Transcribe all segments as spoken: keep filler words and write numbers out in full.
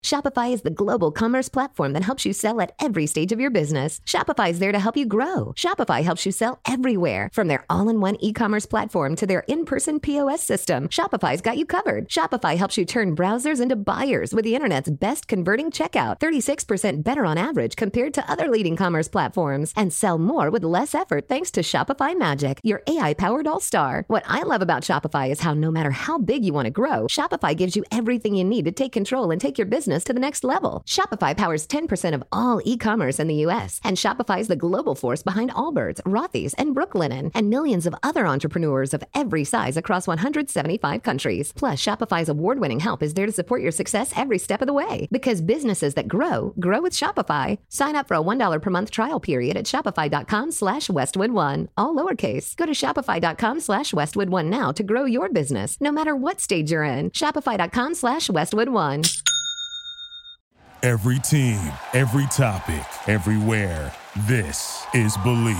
Shopify is the global commerce platform that helps you sell at every stage of your business. Shopify is there to help you grow. Shopify helps you sell everywhere, from their all-in-one e-commerce platform to their in-person P O S system. Shopify's got you covered. Shopify helps you turn browsers into buyers with the internet's best converting checkout, thirty-six percent better on average compared to other leading commerce platforms, and sell more with less effort thanks to Shopify Magic, your A I-powered all-star. What I love about Shopify is how no matter how big you want to grow, Shopify gives you everything you need to take control and take your business to the next level. Shopify powers ten percent of all e-commerce in the U S, and Shopify is the global force behind Allbirds, Rothy's, and Brooklinen, and millions of other entrepreneurs of every size across one hundred seventy-five countries. Plus, Shopify's award-winning help is there to support your success every step of the way. Because businesses that grow, grow with Shopify. Sign up for a one dollar per month trial period at shopify.com slash Westwood One. All lowercase. Go to shopify.com slash Westwood One now to grow your business, no matter what stage you're in. Shopify.com slash Westwood One. Every team, every topic, everywhere. This is Believe.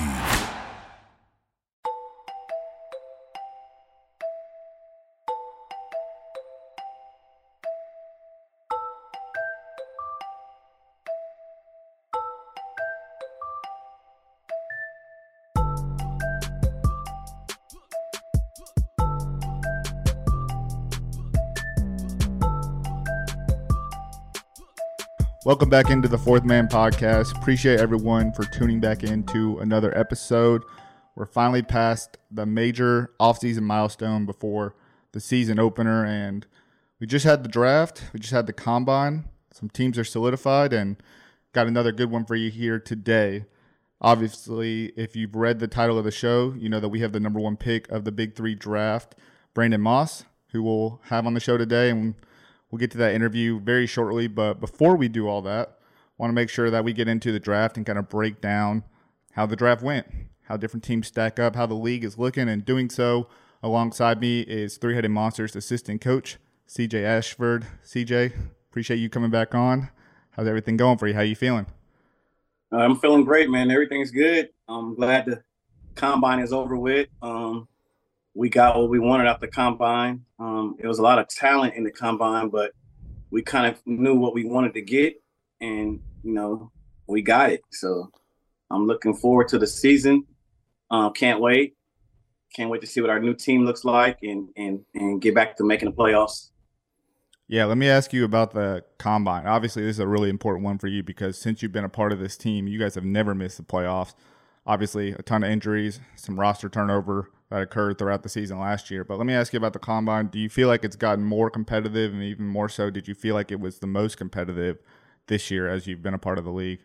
Welcome back into the Fourth Man Podcast. Appreciate everyone for tuning back into another episode. We're finally past the major offseason milestone before the season opener, and we just had the draft. We just had the combine. Some teams are solidified, and got another good one for you here today. Obviously, if you've read the title of the show, you know that we have the number one pick of the Big Three draft, Brandon Moss, who we'll have on the show today, and we'll get to that interview very shortly. But before we do all that, I want to make sure that we get into the draft and kind of break down how the draft went, how different teams stack up, how the league is looking. And doing so alongside me is Three-Headed Monsters assistant coach, C J Ashford. C J, appreciate you coming back on. How's everything going for you? How you feeling? Uh, I'm feeling great, man. Everything's good. I'm glad the combine is over with. Um, we got what we wanted out the combine. Um, it was a lot of talent in the combine, but we kind of knew what we wanted to get, and, you know, we got it. So I'm looking forward to the season. Uh, can't wait. Can't wait to see what our new team looks like and, and, and get back to making the playoffs. Yeah, let me ask you about the combine. Obviously, this is a really important one for you because since you've been a part of this team, you guys have never missed the playoffs. Obviously, a ton of injuries, some roster turnover that occurred throughout the season last year. But let me ask you about the combine. Do you feel like it's gotten more competitive, and even more so, did you feel like it was the most competitive this year as you've been a part of the league?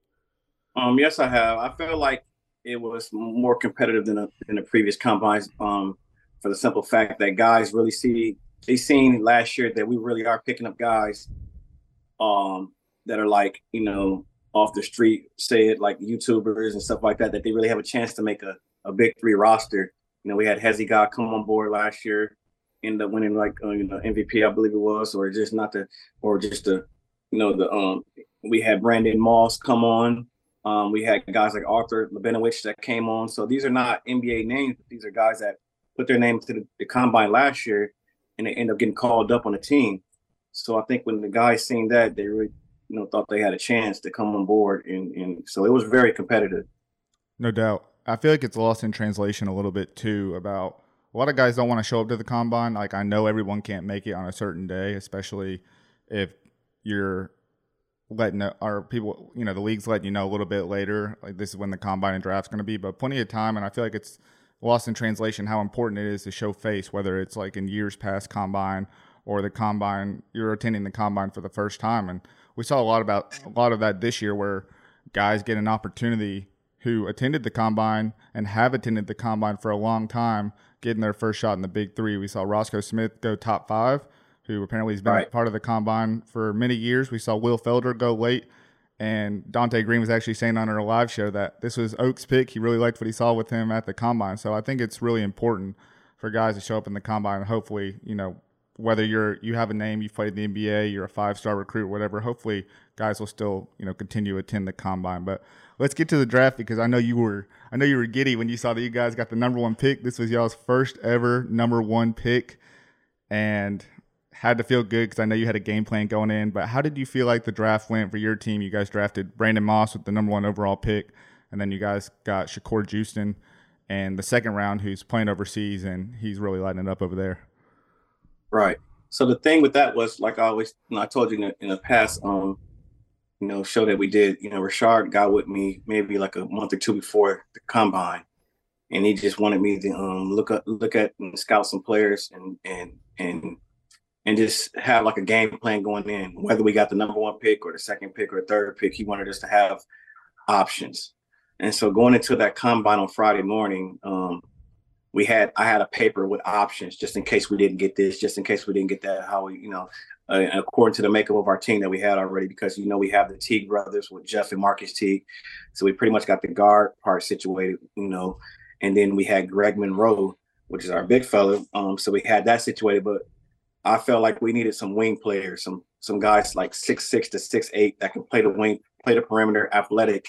Um, yes, I have. I feel like it was more competitive than, a, than the previous combines um, for the simple fact that guys really see – they seen last year that we really are picking up guys um, that are like, you know, off the street, say it like YouTubers and stuff like that, that they really have a chance to make a, a big three roster. You know, we had Hezzy God come on board last year, ended up winning like uh, you know M V P, I believe it was, or just not the, or just the, you know, the um. We had Brandon Moss come on. Um, we had guys like Arthur Lebenovich that came on. So these are not N B A names, but these are guys that put their name to the, the combine last year, and they end up getting called up on the team. So I think when the guys seen that, they really, you know, thought they had a chance to come on board, and and so it was very competitive. No doubt. I feel like it's lost in translation a little bit too about a lot of guys don't want to show up to the combine. Like, I know everyone can't make it on a certain day, especially if you're letting our people, you know, the league's letting you know a little bit later, like this is when the combine and draft's going to be, but plenty of time. And I feel like it's lost in translation how important it is to show face, whether it's like in years past combine or the combine, you're attending the combine for the first time. And we saw a lot about a lot of that this year where guys get an opportunity who attended the combine and have attended the combine for a long time, getting their first shot in the Big Three. We saw Roscoe Smith go top five, who apparently has been right. part of the combine for many years. We saw Will Felder go late, and Dante Green was actually saying on our live show that this was Oak's pick. He really liked what he saw with him at the combine. So I think it's really important for guys to show up in the combine, and hopefully, you know, whether you're you have a name, you've played in the N B A, you're a five-star recruit, whatever, hopefully guys will still, you know, continue to attend the combine. But let's get to the draft, because I know you were I know you were giddy when you saw that you guys got the number one pick. This was y'all's first ever number one pick, and had to feel good because I know you had a game plan going in, but how did you feel like the draft went for your team? You guys drafted Brandon Moss with the number one overall pick, and then you guys got Shakur Juiston in the second round, who's playing overseas, and he's really lighting it up over there. Right. So the thing with that was, like I always, you know, I told you in the, in the past, um, you know, show that we did, you know, Rashard got with me maybe like a month or two before the combine, and he just wanted me to um, look at look at and scout some players and and and and just have like a game plan going in. Whether we got the number one pick or the second pick or the third pick, he wanted us to have options. And so going into that combine on Friday morning, um, we had I had a paper with options just in case we didn't get this, just in case we didn't get that. How we, you know, uh, according to the makeup of our team that we had already, because you know we have the Teague brothers with Jeff and Marcus Teague, so we pretty much got the guard part situated, you know, and then we had Greg Monroe, which is our big fella. Um, so we had that situated, but I felt like we needed some wing players, some some guys like six six to six eight that can play the wing, play the perimeter, athletic,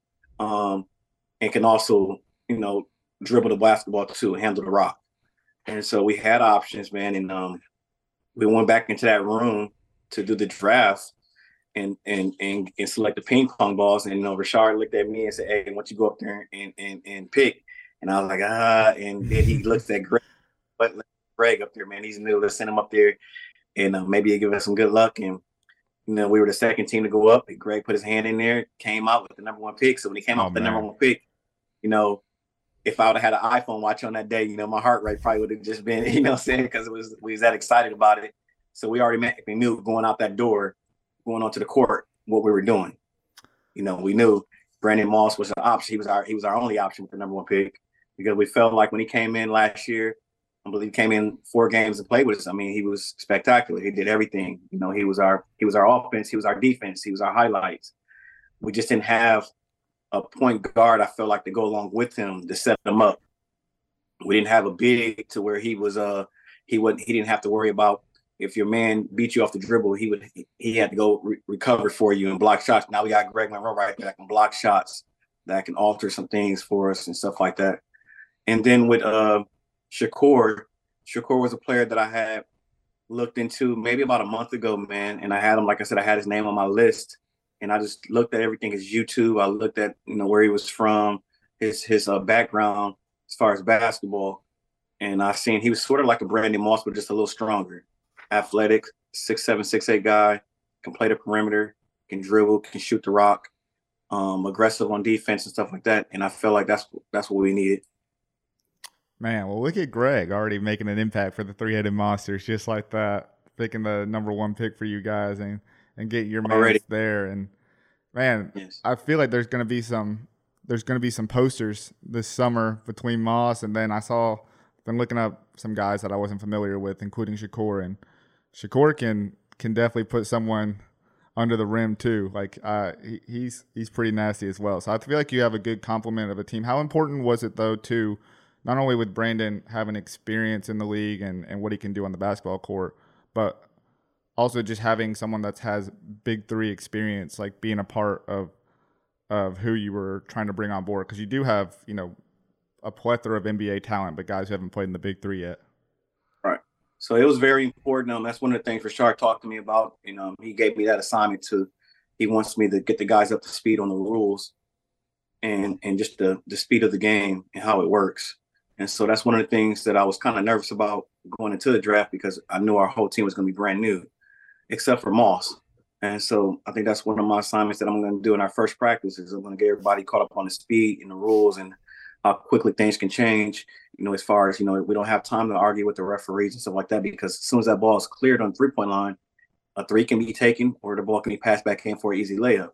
um, and can also, you know, dribble the basketball too, handle the rock. And so we had options, man, and um, we went back into that room to do the draft and and and, and select the ping pong balls. And you know, Rashard looked at me and said, "Hey, why don't you go up there and and and pick?" And I was like, "Ah," and then he looked at Greg, but. Greg up there, man. He's new. Let's send him up there, and uh, maybe he'll give us some good luck. And you know, we were the second team to go up. And Greg put his hand in there, came out with the number one pick. So when he came oh, out with the man. number one pick, you know, if I would have had an iPhone watch on that day, you know, my heart rate probably would have just been, you know, what I'm saying, because it was we was that excited about it. So we already met, we knew going out that door, going onto the court, what we were doing. You know, we knew Brandon Moss was an option. He was our he was our only option with the number one pick, because we felt like when he came in last year. I believe he came in four games and played with us. I mean, he was spectacular. He did everything. You know, he was our he was our offense. He was our defense. He was our highlights. We just didn't have a point guard, I felt like, to go along with him to set him up. We didn't have a big to where he was uh he wouldn't he didn't have to worry about if your man beat you off the dribble, he would he had to go re- recover for you and block shots. Now we got Greg Monroe right there that can block shots, that can alter some things for us and stuff like that. And then with uh Shakur, Shakur was a player that I had looked into maybe about a month ago, man. And I had him, like I said, I had his name on my list. And I just looked at everything, his YouTube. I looked at, you know, where he was from, his his uh, background as far as basketball. And I seen he was sort of like a Brandon Moss, but just a little stronger. Athletic, six seven, six eight guy, can play the perimeter, can dribble, can shoot the rock, um, aggressive on defense and stuff like that. And I felt like that's that's what we needed. Man, well, look at Greg already making an impact for the three-headed monsters, just like that, picking the number one pick for you guys and, and getting your man there. And man, yes. I feel like there's going to be some there's going to be some posters this summer between Moss, and then I saw been looking up some guys that I wasn't familiar with, including Shakur, and Shakur can can definitely put someone under the rim too. Like uh, he, he's he's pretty nasty as well. So I feel like you have a good complement of a team. How important was it though to not only with Brandon having experience in the league and, and what he can do on the basketball court, but also just having someone that has big three experience, like being a part of of who you were trying to bring on board? Because you do have, you know, a plethora of N B A talent, but guys who haven't played in the big three yet. Right. So it was very important. Um, that's one of the things Rashard talked to me about. You know, he gave me that assignment to, he wants me to get the guys up to speed on the rules and and just the, the speed of the game and how it works. And so that's one of the things that I was kind of nervous about going into the draft, because I knew our whole team was going to be brand new, except for Moss. And so I think that's one of my assignments that I'm going to do in our first practice is I'm going to get everybody caught up on the speed and the rules and how quickly things can change, you know, as far as, you know, we don't have time to argue with the referees and stuff like that, because as soon as that ball is cleared on the three-point line, a three can be taken or the ball can be passed back in for an easy layup.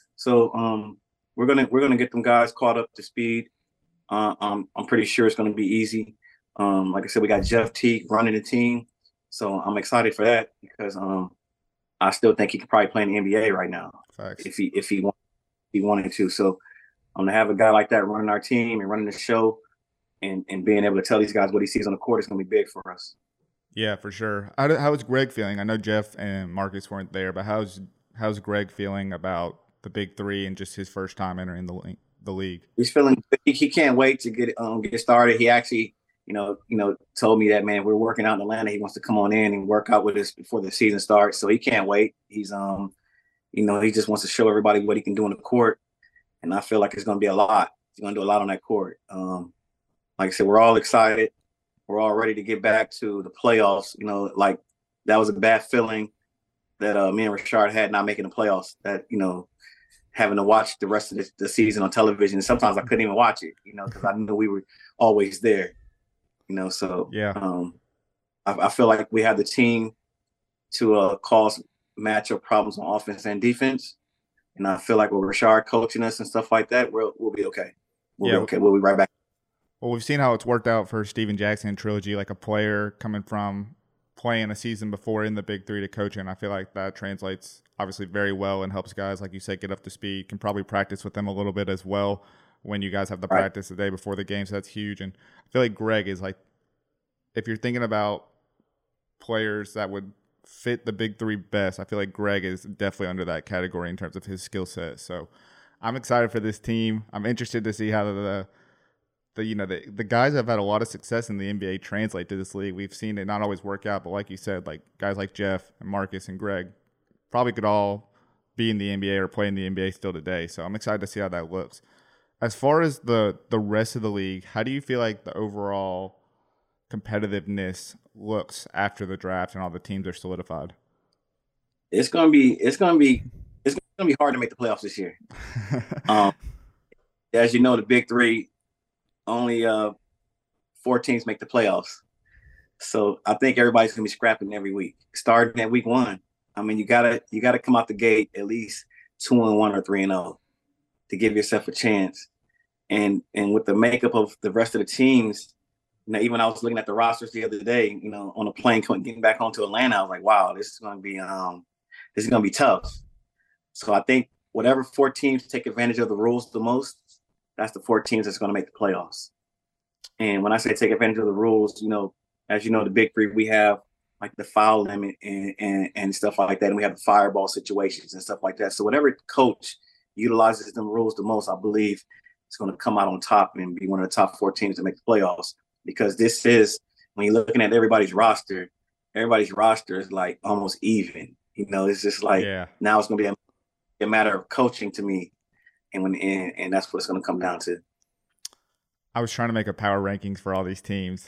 So um, we're going to we're going to get them guys caught up to speed. Uh, um, I'm pretty sure it's going to be easy. Um, like I said, we got Jeff Teague running the team. So I'm excited for that because um, I still think he could probably play in the N B A right now. Facts. if he if he, want, if he wanted to. So I'm going to have a guy like that running our team and running the show and, and being able to tell these guys what he sees on the court is going to be big for us. Yeah, for sure. How, how is Greg feeling? I know Jeff and Marcus weren't there, but how's how's Greg feeling about the big three and just his first time entering the league? The league. He's feeling he, he can't wait to get um get started. He actually you know, you know, told me that, man, we're working out in Atlanta. He wants to come on in and work out with us before the season starts. So he can't wait. He's, um, you know, he just wants to show everybody what he can do on the court. And I feel like it's going to be a lot. He's going to do a lot on that court. Um, like I said, we're all excited. We're all ready to get back to the playoffs. You know, like that was a bad feeling that uh, me and Rashard had not making the playoffs, that, you know, having to watch the rest of the, the season on television. And sometimes I couldn't even watch it, you know, because I knew we were always there. You know, so yeah, um, I, I feel like we have the team to uh, cause matchup problems on offense and defense, and I feel like with Rashard coaching us and stuff like that, we'll we'll be okay. We'll yeah. be okay. We'll be right back. Well, we've seen how it's worked out for Steven Jackson and Trilogy, like a player coming from playing a season before in the Big Three to coaching. I feel like that translates obviously very well and helps guys, like you said, get up to speed. Can probably practice with them a little bit as well when you guys have the Right. practice the day before the game, so that's huge. And I feel like Greg is like, if you're thinking about players that would fit the Big Three best, I feel like Greg is definitely under that category in terms of his skill set. So I'm excited for this team. I'm interested to see how the the you know the the guys have had a lot of success in the N B A translate to this league. We've seen it not always work out, but like you said, like guys like Jeff and Marcus and Greg probably could all be in the N B A or play in the N B A still today. So I'm excited to see how that looks. As far as the the rest of the league, how do you feel like the overall competitiveness looks after the draft and all the teams are solidified? It's gonna be it's gonna be it's gonna be hard to make the playoffs this year. um, as you know, the Big Three, only uh, four teams make the playoffs. So I think everybody's gonna be scrapping every week, starting at week one. I mean, you gotta you gotta come out the gate at least two and one or three and zero to give yourself a chance. And and with the makeup of the rest of the teams, you know, even I was looking at the rosters the other day, you know, on a plane getting back home to Atlanta, I was like, wow, this is gonna be um this is gonna be tough. So I think whatever four teams take advantage of the rules the most, that's the four teams that's gonna make the playoffs. And when I say take advantage of the rules, you know, as you know, the Big Three, we have like the foul limit and, and, and stuff like that. And we have the fireball situations and stuff like that. So whatever coach utilizes them rules the most, I believe it's going to come out on top and be one of the top four teams to make the playoffs. Because this is, when you're looking at everybody's roster, everybody's roster is like almost even. You know, it's just like yeah. Now it's going to be a, a matter of coaching to me. And when and, and that's what it's going to come down to. I was trying to make a power rankings for all these teams.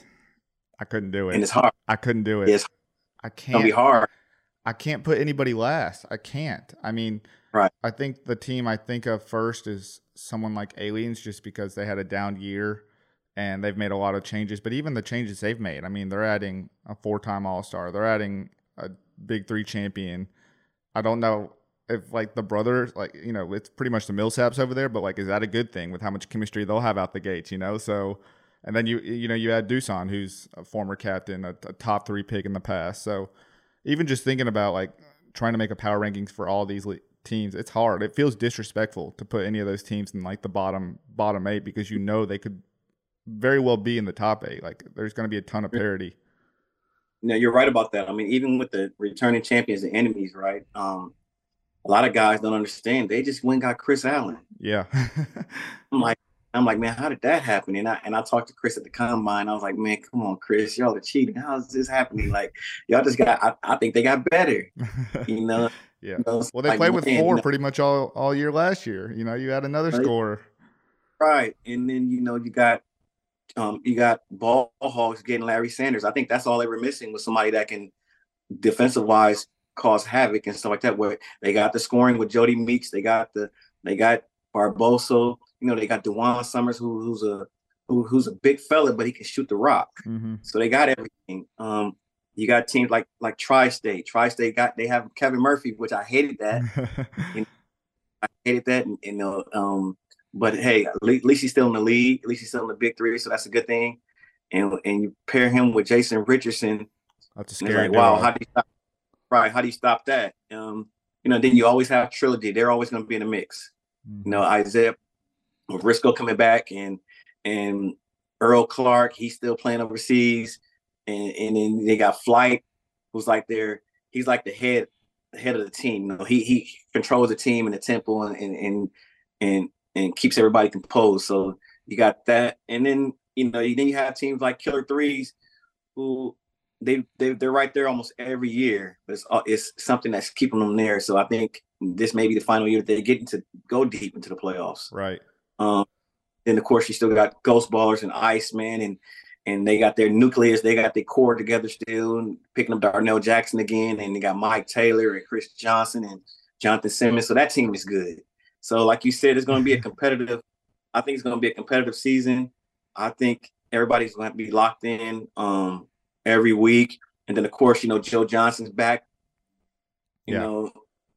I couldn't do it. And it's hard. I couldn't do it. It's I can't. It's going to be hard. I can't put anybody last. I can't. I mean, right. I think the team I think of first is someone like Aliens, just because they had a down year and they've made a lot of changes. But even the changes they've made, I mean, they're adding a four-time All-Star. They're adding a Big Three champion. I don't know if, like, the brothers, like, you know, it's pretty much the Millsaps over there, but, like, is that a good thing with how much chemistry they'll have out the gates, you know? So, and then, you you know, you add Dusan, who's a former captain, a, a top three pick in the past. So even just thinking about, like, trying to make a power rankings for all these le- teams, it's hard. It feels disrespectful to put any of those teams in, like, the bottom bottom eight, because you know they could very well be in the top eight. Like, there's going to be a ton of parity. No, you're right about that. I mean, even with the returning champions and enemies, right? Um, a lot of guys don't understand. They just went and got Chris Allen. Yeah. I'm like, I'm like, man, how did that happen? And I and I talked to Chris at the combine. I was like, man, come on, Chris, y'all are cheating. How is this happening? Like, y'all just got. I, I think they got better. You know. Yeah. You know, well, they like, played with man, four you know, pretty much all, all year last year. You know, you had another right? scorer. Right, and then you know you got, um, you got ball hogs getting Larry Sanders. I think that's all they were missing was somebody that can, defensive wise, cause havoc and stuff like that. Where they got the scoring with Jody Meeks, they got the they got Barbosa. You know, they got DeJuan Summers, who, who's a who, who's a big fella, but he can shoot the rock. Mm-hmm. So they got everything. Um, you got teams like like Tri-State. Tri-State got they have Kevin Murphy, which I hated that. you know, I hated that, and, and uh, um, but hey, at least he's still in the league. At least he's still in the Big Three, so that's a good thing. And and you pair him with Jason Richardson. That's a scary. Like, wow, how do you stop? Right, how do you stop that? Um, you know, then you always have Trilogy. They're always going to be in the mix. Mm-hmm. You know, Isaiah Briscoe coming back, and and Earl Clark, he's still playing overseas, and and then they got Flight, who's like their he's like the head the head of the team. You know, he he controls the team and the tempo, and and and and, and keeps everybody composed. So you got that, and then you know, then you have teams like Killer Threes who they they they're right there almost every year, but it's it's something that's keeping them there. So I think this may be the final year that they get to go deep into the playoffs. Right. Um. Then of course you still got Ghost Ballers and Iceman, and and they got their nucleus, they got their core together still, and picking up Darnell Jackson again, and they got Mike Taylor and Chris Johnson and Jonathan Simmons. So that team is good. So like you said, it's going to be a competitive. I think it's going to be a competitive season. I think everybody's going to be locked in um, every week, and then of course you know Joe Johnson's back. You yeah. know,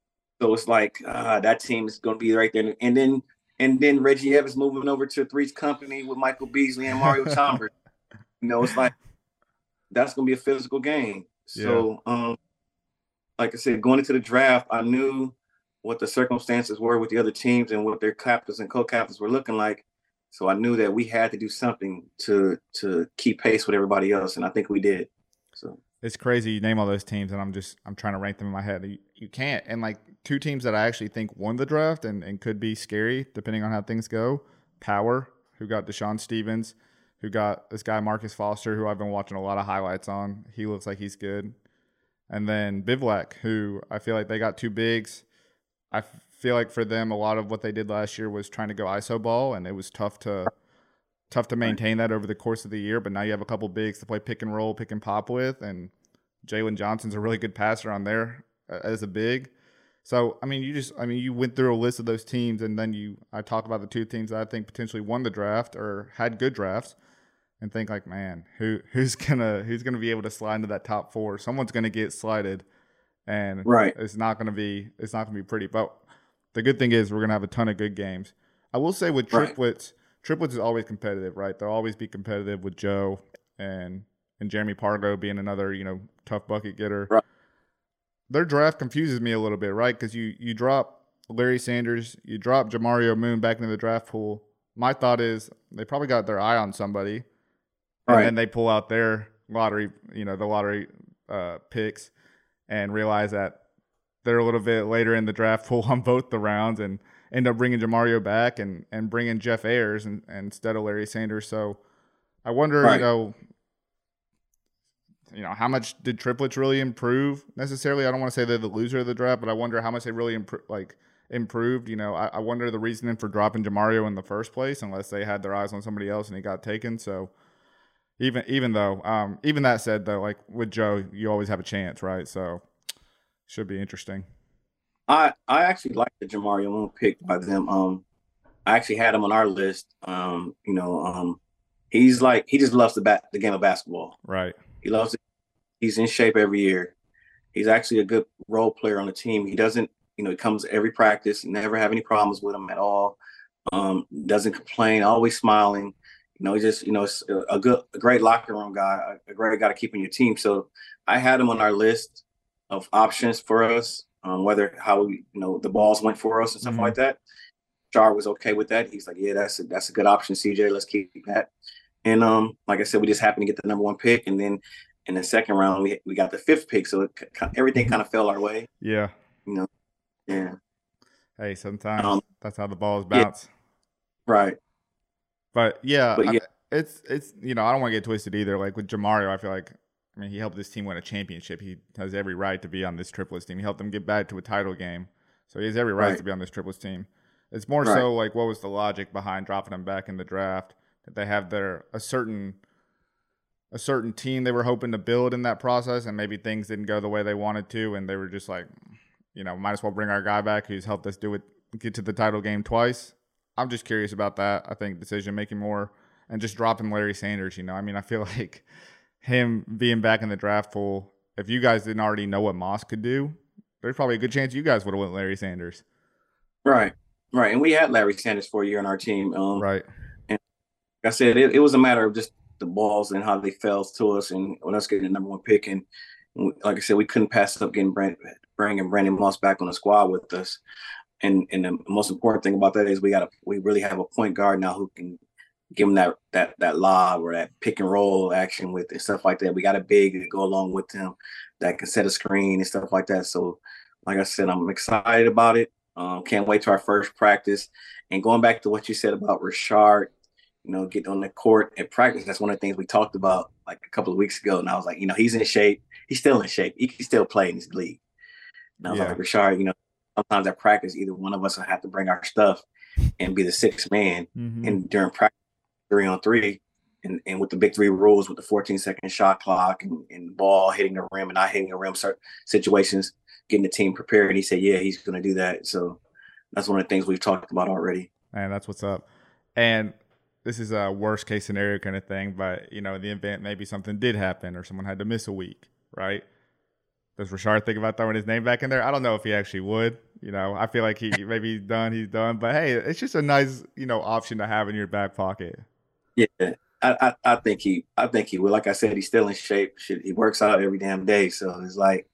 so it's like uh, that team is going to be right there, and then. And then Reggie Evans moving over to Three's Company with Michael Beasley and Mario Chalmers. You know, it's like that's gonna be a physical game. So, yeah. um, like I said, going into the draft, I knew what the circumstances were with the other teams and what their captains and co-captains were looking like. So I knew that we had to do something to to keep pace with everybody else, and I think we did. So it's crazy. You name all those teams, and I'm just I'm trying to rank them in my head. You, you can't. And like two teams that I actually think won the draft and, and could be scary depending on how things go. Power, who got Deshaun Stevens, who got this guy Marcus Foster, who I've been watching a lot of highlights on. He looks like he's good. And then Bivouac, who I feel like they got two bigs. I feel like for them, a lot of what they did last year was trying to go I S O ball, and it was tough to tough to maintain that over the course of the year. But now you have a couple bigs to play pick and roll, pick and pop with, and Jalen Johnson's a really good passer on there as a big. So, I mean, you just, I mean, you went through a list of those teams, and then you, I talk about the two teams that I think potentially won the draft or had good drafts, and think like, man, who who's gonna who's gonna be able to slide into that top four? Someone's gonna get slided, and right. it's not gonna be it's not gonna be pretty. But the good thing is we're gonna have a ton of good games. I will say with triplets, right. triplets is always competitive, right? They'll always be competitive with Joe and and Jeremy Pargo being another, you know, tough bucket getter. Right. Their draft confuses me a little bit, right? Because you you drop Larry Sanders, you drop Jamario Moon back into the draft pool. My thought is they probably got their eye on somebody, and right. then they pull out their lottery, you know, the lottery uh, picks, and realize that they're a little bit later in the draft pool on both the rounds, and end up bringing Jamario back and and bringing Jeff Ayers and, and instead of Larry Sanders. So I wonder, right. you know. You know, how much did triplets really improve necessarily? I don't want to say they're the loser of the draft, but I wonder how much they really impro- like improved. You know, I, I wonder the reasoning for dropping Jamario in the first place, unless they had their eyes on somebody else and he got taken. So even even though, um, even that said though, like with Joe, you always have a chance, right? So should be interesting. I I actually like the Jamario Moon pick by them. Um, I actually had him on our list. Um, you know, um, he's like he just loves the bat the game of basketball, right? He loves it. He's in shape every year. He's actually a good role player on the team. He doesn't, you know, he comes every practice, never have any problems with him at all. Um, doesn't complain, always smiling. You know, he's just, you know, a good, a great locker room guy, a great guy to keep in your team. So I had him on our list of options for us, um, whether how we, you know, the balls went for us and stuff mm-hmm. like that. Char was okay with that. He's like, yeah, that's a, that's a good option, C J. Let's keep that. And um, like I said, we just happened to get the number one pick, and then in the second round, we we got the fifth pick, so it, everything kind of fell our way. Yeah, you know, yeah. Hey, sometimes um, that's how the balls bounce. Yeah. Right. But yeah, but yeah. I, it's it's you know I don't want to get twisted either. Like with Jamario, I feel like I mean he helped this team win a championship. He has every right to be on this triplets team. He helped them get back to a title game, so he has every right, right. to be on this triplets team. It's more right. so like what was the logic behind dropping him back in the draft? They have their a certain a certain team they were hoping to build in that process, and maybe things didn't go the way they wanted to, and they were just like, you know, might as well bring our guy back who's helped us do it, get to the title game twice. I'm just curious about that. I think decision making more, and just dropping Larry Sanders. You know, I mean, I feel like him being back in the draft pool. If you guys didn't already know what Moss could do, there's probably a good chance you guys would have went Larry Sanders. Right, right, and we had Larry Sanders for a year on our team. Um, right. I said it, it was a matter of just the balls and how they fell to us, and when us getting the number one pick, and like I said, we couldn't pass up getting Brand, bringing Brandon Moss back on the squad with us. And and the most important thing about that is we got a we really have a point guard now who can give him that that that lob or that pick and roll action with and stuff like that. We got a big to go along with him that can set a screen and stuff like that. So, like I said, I'm excited about it. Um, can't wait to our first practice. And going back to what you said about Rashard. you know, get on the court and practice. That's one of the things we talked about like a couple of weeks ago. And I was like, you know, he's in shape. He's still in shape. He can still play in this league. And I was Yeah. like, Rashard, you know, sometimes at practice, either one of us will have to bring our stuff and be the sixth man. Mhm. And during practice, three on three, and, and with the big three rules, with the fourteen second shot clock and, and the ball hitting the rim and not hitting the rim, certain situations, getting the team prepared. And he said, yeah, he's going to do that. So that's one of the things we've talked about already. Man, that's what's up. And this is a worst case scenario kind of thing, but you know, in the event maybe something did happen or someone had to miss a week, right? Does Rashard think about throwing his name back in there? I don't know if he actually would. You know, I feel like he maybe he's done, he's done. But hey, it's just a nice, you know, option to have in your back pocket. Yeah, I, I, I think he, I think he will. Like I said, he's still in shape. Shit, he works out every damn day, so it's like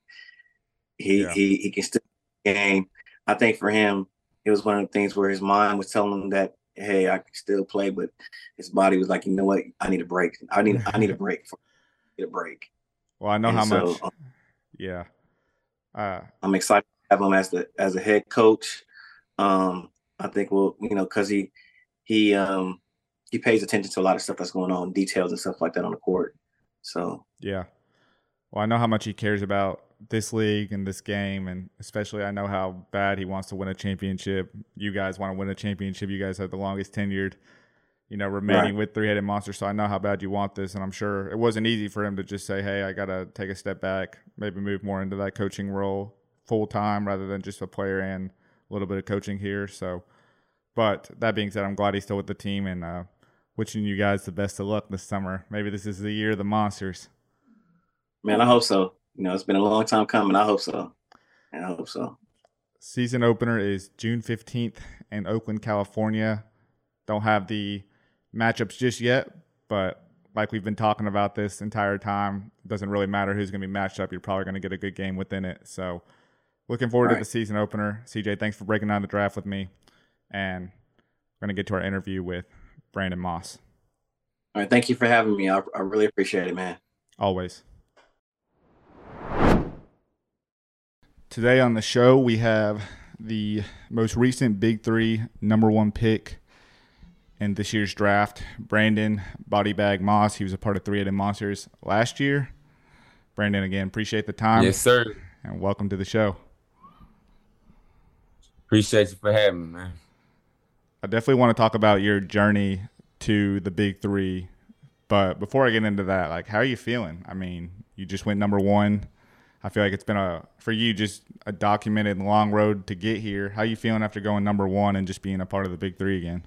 he Yeah. he he can still game. I think for him, it was one of the things where his mind was telling him that, hey, I can still play, but his body was like, you know what, I need a break. I need I need a break. For, need a break. Well, I know And how so, much. um, Yeah. Uh, I'm excited to have him as the as a head coach. Um, I think we'll, you know, because he he um he pays attention to a lot of stuff that's going on, details and stuff like that on the court. So yeah. Well, I know how much he cares about this league and this game, and especially I know how bad he wants to win a championship. You guys want to win a championship. You guys have the longest tenured, you know, remaining Right. with three-headed monster. So I know how bad you want this, and I'm sure it wasn't easy for him to just say, hey, I got to take a step back, maybe move more into that coaching role full-time rather than just a player and a little bit of coaching here. So, but that being said, I'm glad he's still with the team, and uh, wishing you guys the best of luck this summer. Maybe this is the year of the Monsters. man, I hope so. You know, it's been a long time coming. I hope so. And I hope so. Season opener is June fifteenth in Oakland, California. Don't have the matchups just yet, but like we've been talking about this entire time, it doesn't really matter who's going to be matched up. You're probably going to get a good game within it. So looking forward Right. to the season opener. C J, thanks for breaking down the draft with me. And we're going to get to our interview with Brandon Moss. All right. Thank you for having me. I, I really appreciate it, man. Always. Today on the show, we have the most recent Big Three number one pick in this year's draft, Brandon Bodybag Moss. He was a part of three-headed Monsters last year. Brandon, again, appreciate the time. Yes, sir. And welcome to the show. Appreciate you for having me, man. I definitely want to talk about your journey to the Big Three. But before I get into that, like, how are you feeling? I mean, you just went number one. I feel like it's been a, for you, just a documented long road to get here. How are you feeling after going number one and just being a part of the Big Three again?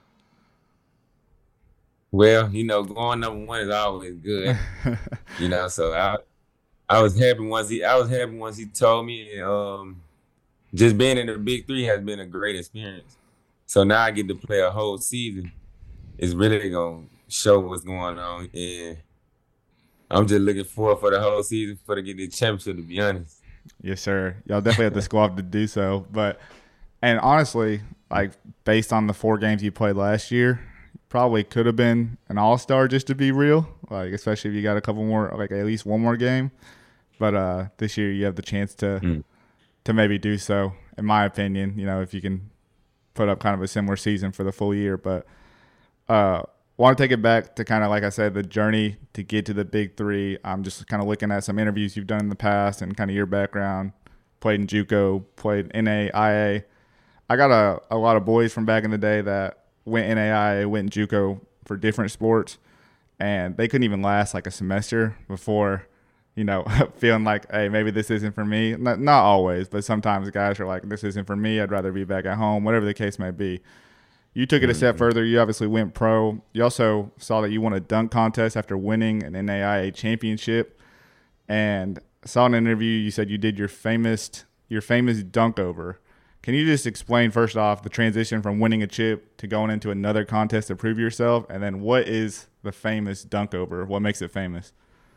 Well, you know, going number one is always good. you know, so I I was happy once he I was happy once he told me. Um, just being in the Big Three has been a great experience. So now I get to play a whole season. It's really gonna show what's going on, and I'm just looking forward for the whole season for to get the championship, to be honest. Yes, sir. Y'all definitely have the squad to do so. But, and honestly, like, based on the four games you played last year, probably could have been an all-star, just to be real. Like, especially if you got a couple more, like at least one more game. But uh, this year you have the chance to Mm. to maybe do so, in my opinion, you know, if you can put up kind of a similar season for the full year. But uh want to take it back to kind of, like I said, the journey to get to the Big Three. I'm just kind of looking at some interviews you've done in the past and kind of your background. Played in JUCO, played N A I A. I got a, a lot of boys from back in the day that went N A I A, went in JUCO for different sports, and they couldn't even last like a semester before, you know, feeling like, hey, maybe this isn't for me. Not, not always, but sometimes guys are like, this isn't for me. I'd rather be back at home, whatever the case may be. You took it a step further. You obviously went pro. You also saw that you won a dunk contest after winning an N A I A championship. And I saw in an interview you said you did your famous your famous dunk over. Can you just explain, first off, the transition from winning a chip to going into another contest to prove yourself? And then what is the famous dunk over? What makes it famous?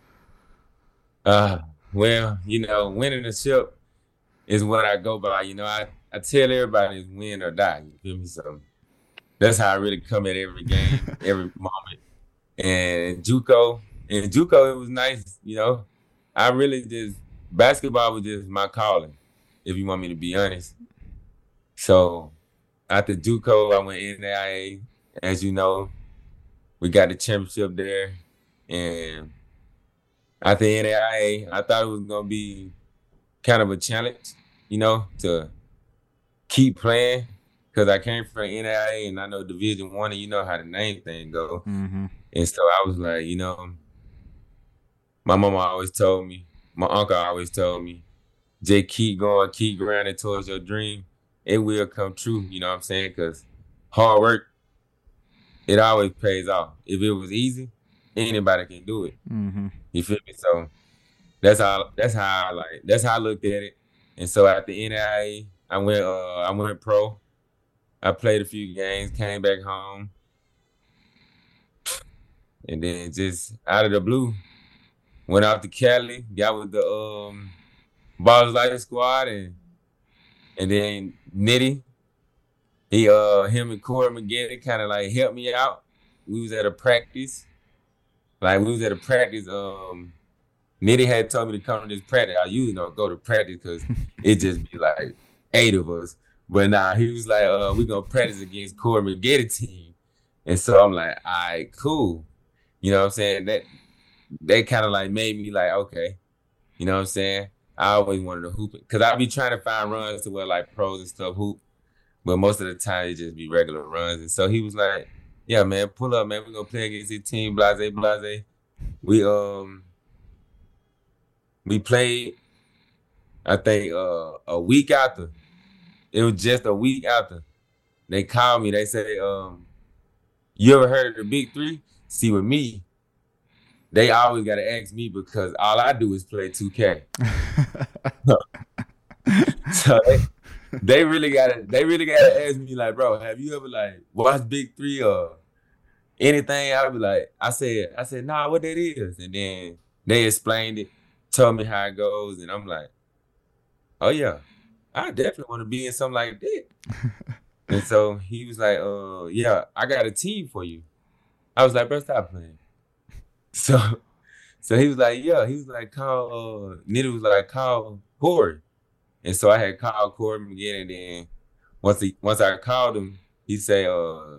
Uh, well, you know, winning the chip is what I go by. You know, I, I tell everybody it's win or die. You feel me? So that's how I really come at every game, every moment. And JUCO, and JUCO, it was nice, you know. I really just, basketball was just my calling, if you want me to be honest. So after JUCO, I went N A I A, as you know. we got the championship there, and at the N A I A, I thought it was gonna be kind of a challenge, you know, to keep playing because I came from N A I A and I know Division One, and you know how the name thing go. Mm-hmm. And so I was like, you know, my mama always told me, my uncle always told me, just keep going, keep grinding towards your dream. It will come true, you know what I'm saying? Because hard work, it always pays off. If it was easy, anybody can do it. Mm-hmm. You feel me? So that's how that's how I like that's how I looked at it. And so at the N A I A, I went uh I went pro. I played a few games, came back home, and then just out of the blue, went out to Cali, got with the um Ballers Life squad, and and then Nitty, he uh him and Corey McGetty kind of like helped me out. We was at a practice, like we was at a practice. Um, Nitty had told me to come to this practice. I usually don't go to practice because it just be like eight of us. But nah, he was like, uh, we gonna practice against Corey McGetty team, and so I'm like, all right, cool. You know what I'm saying? That that kind of like made me like, okay, you know what I'm saying? I always wanted to hoop it because I be trying to find runs to where like pros and stuff hoop, but most of the time it just be regular runs. And so he was like, yeah, man, pull up, man. We're gonna play against his team, blase, blase. We um we played, I think uh a week after. It was just a week after. They called me, they said, um, you ever heard of the Big Three? See, with me, they always gotta ask me because all I do is play two K. So they, they really gotta they really gotta ask me like, bro, have you ever like watched Big Three or anything? I be like, I said, I said, nah, what that is? And then they explained it, told me how it goes, and I'm like, oh yeah, I definitely want to be in something like that. And so he was like, uh, yeah, I got a team for you. I was like, bro, stop playing. So so he was like, yeah, he was like, call, uh, Nitty was like, call Corey. And so I had called Corey again, and then once he once I called him, he said, uh,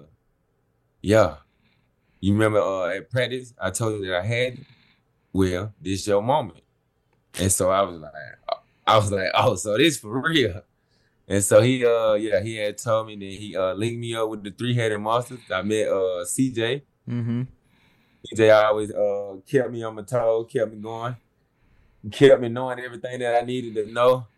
yeah, you remember uh, at practice, I told you that I had it? Well, this your moment. And so I was like, I was like, oh, so this for real. And so he, uh, yeah, he had told me that he uh, linked me up with the three-headed monsters. I met uh, C J. Mm-hmm. C J always uh, kept me on my toes, kept me going, kept me knowing everything that I needed to know.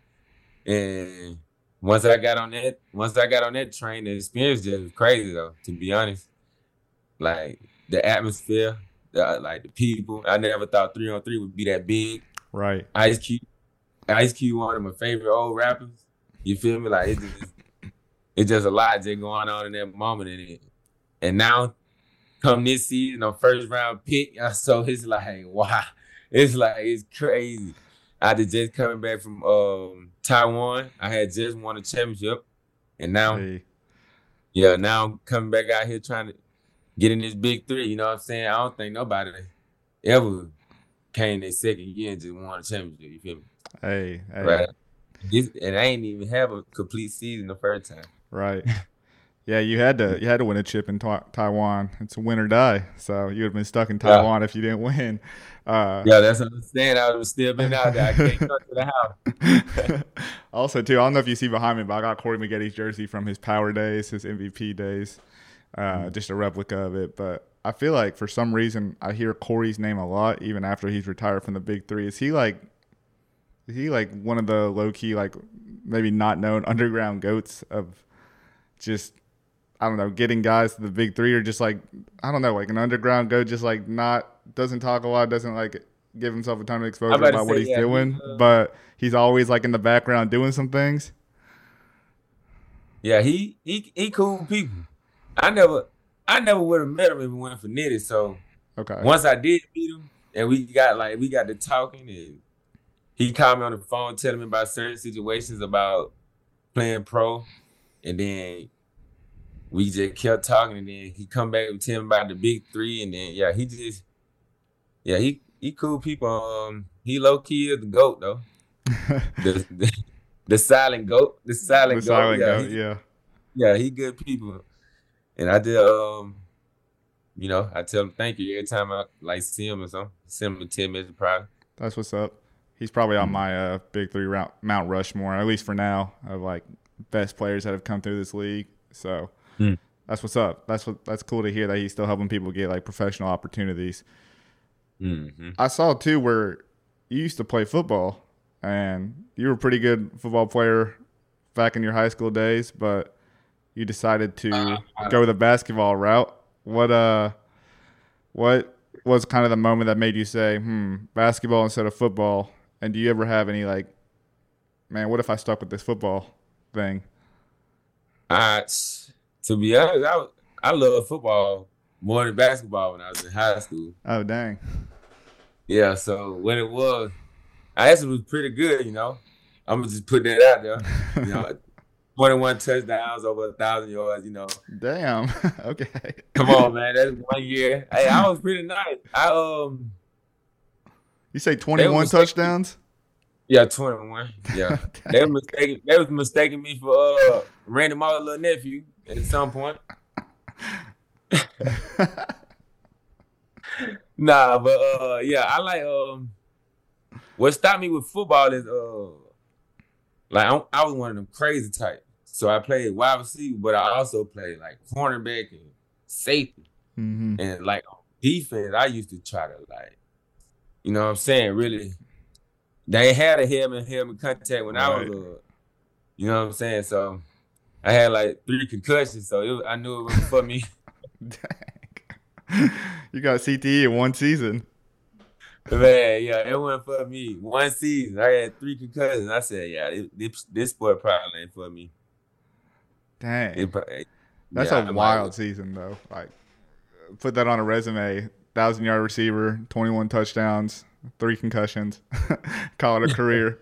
And once I got on that, once I got on that train, the experience just was crazy though, to be honest. Like the atmosphere, the, like the people. I never thought three on three would be that big. Right. Ice Cube, Ice Cube, one of my favorite old rappers. You feel me? Like it's just, it's just a lot just going on in that moment. And it, and now, come this season, on first round pick, so it's like wow, it's like it's crazy. I was just coming back from um, Taiwan. I had just won a championship, and now, Hey. yeah, now I'm coming back out here trying to get in this Big Three. You know what I'm saying? I don't think nobody ever came their second year and just won a championship. You feel me? Hey, hey. Right. This, and I ain't even have a complete season the first time. Right. Yeah, you had to you had to win a chip in ta- Taiwan. It's a win or die. So you would have been stuck in Taiwan yeah. if you didn't win. Uh, yeah, that's what I'm saying. I would have still been out there. I can't come to the house. Also, too, I don't know if you see behind me, but I got Corey McGetty's jersey from his Power days, his M V P days. Uh, mm-hmm. Just a replica of it. But I feel like for some reason I hear Corey's name a lot, even after he's retired from the Big Three. Is he like, is he like one of the low key, like maybe not known underground goats of just, I don't know, getting guys to the Big Three, or just like, I don't know, like an underground goat, just like not, doesn't talk a lot, doesn't like give himself a ton of exposure about, about say, what he's yeah, doing, uh, but he's always like in the background doing some things. Yeah, he he he cool people. I never I never would have met him if it went for Nitty. So okay, once I did meet him and we got like we got to talking, and he called me on the phone telling me about certain situations about playing pro, and then we just kept talking, and then he come back and tell me about the Big Three, and then yeah, he just yeah he he cool people. Um, he low key is the GOAT though. the, the the silent GOAT, the silent the GOAT. Silent Yeah, goat, he, yeah, yeah, he good people. And I did um you know, I tell him thank you every time I like see him or something. Send him a ten minutes private. That's what's up. He's probably on my uh, big three round, Mount Rushmore, at least for now, of like best players that have come through this league. So mm. that's what's up. That's what that's cool to hear that he's still helping people get like professional opportunities. Mm-hmm. I saw too where you used to play football, and you were a pretty good football player back in your high school days, but you decided to uh, go the basketball route. What uh, what was kind of the moment that made you say, "Hmm, basketball instead of football"? And do you ever have any like, man, what if I stuck with this football thing? I, to be honest, I I love football more than basketball when I was in high school. Oh dang. Yeah, so when it was, I actually was pretty good, you know. I'm gonna just put that out there. You know, twenty-one touchdowns, over a thousand yards, you know. Damn. Okay. Come on, man. That's one year. Hey, I was pretty nice. I um. You say twenty-one touchdowns? Yeah, twenty-one. Yeah, they were mistaking. They was mistaking me for uh Randy Moss's little nephew at some point. Nah, but uh, yeah, I like um. What stopped me with football is uh, like I'm, I was one of them crazy type. So I played wide receiver, but I also played like cornerback and safety, mm-hmm. and like on defense, I used to try to like, you know what I'm saying, really. They had a helmet helmet contact when right. I was uh, you know what I'm saying. So I had like three concussions, so it was, I knew it was for me. Dang. You got C T E in one season. Man, yeah, it wasn't for me. One season, I had three concussions. I said, yeah, it, this, this sport probably ain't for me. Dang. It, That's yeah, a wild season, though. Like, put that on a resume. Thousand-yard receiver, twenty-one touchdowns, three concussions. Call it a career.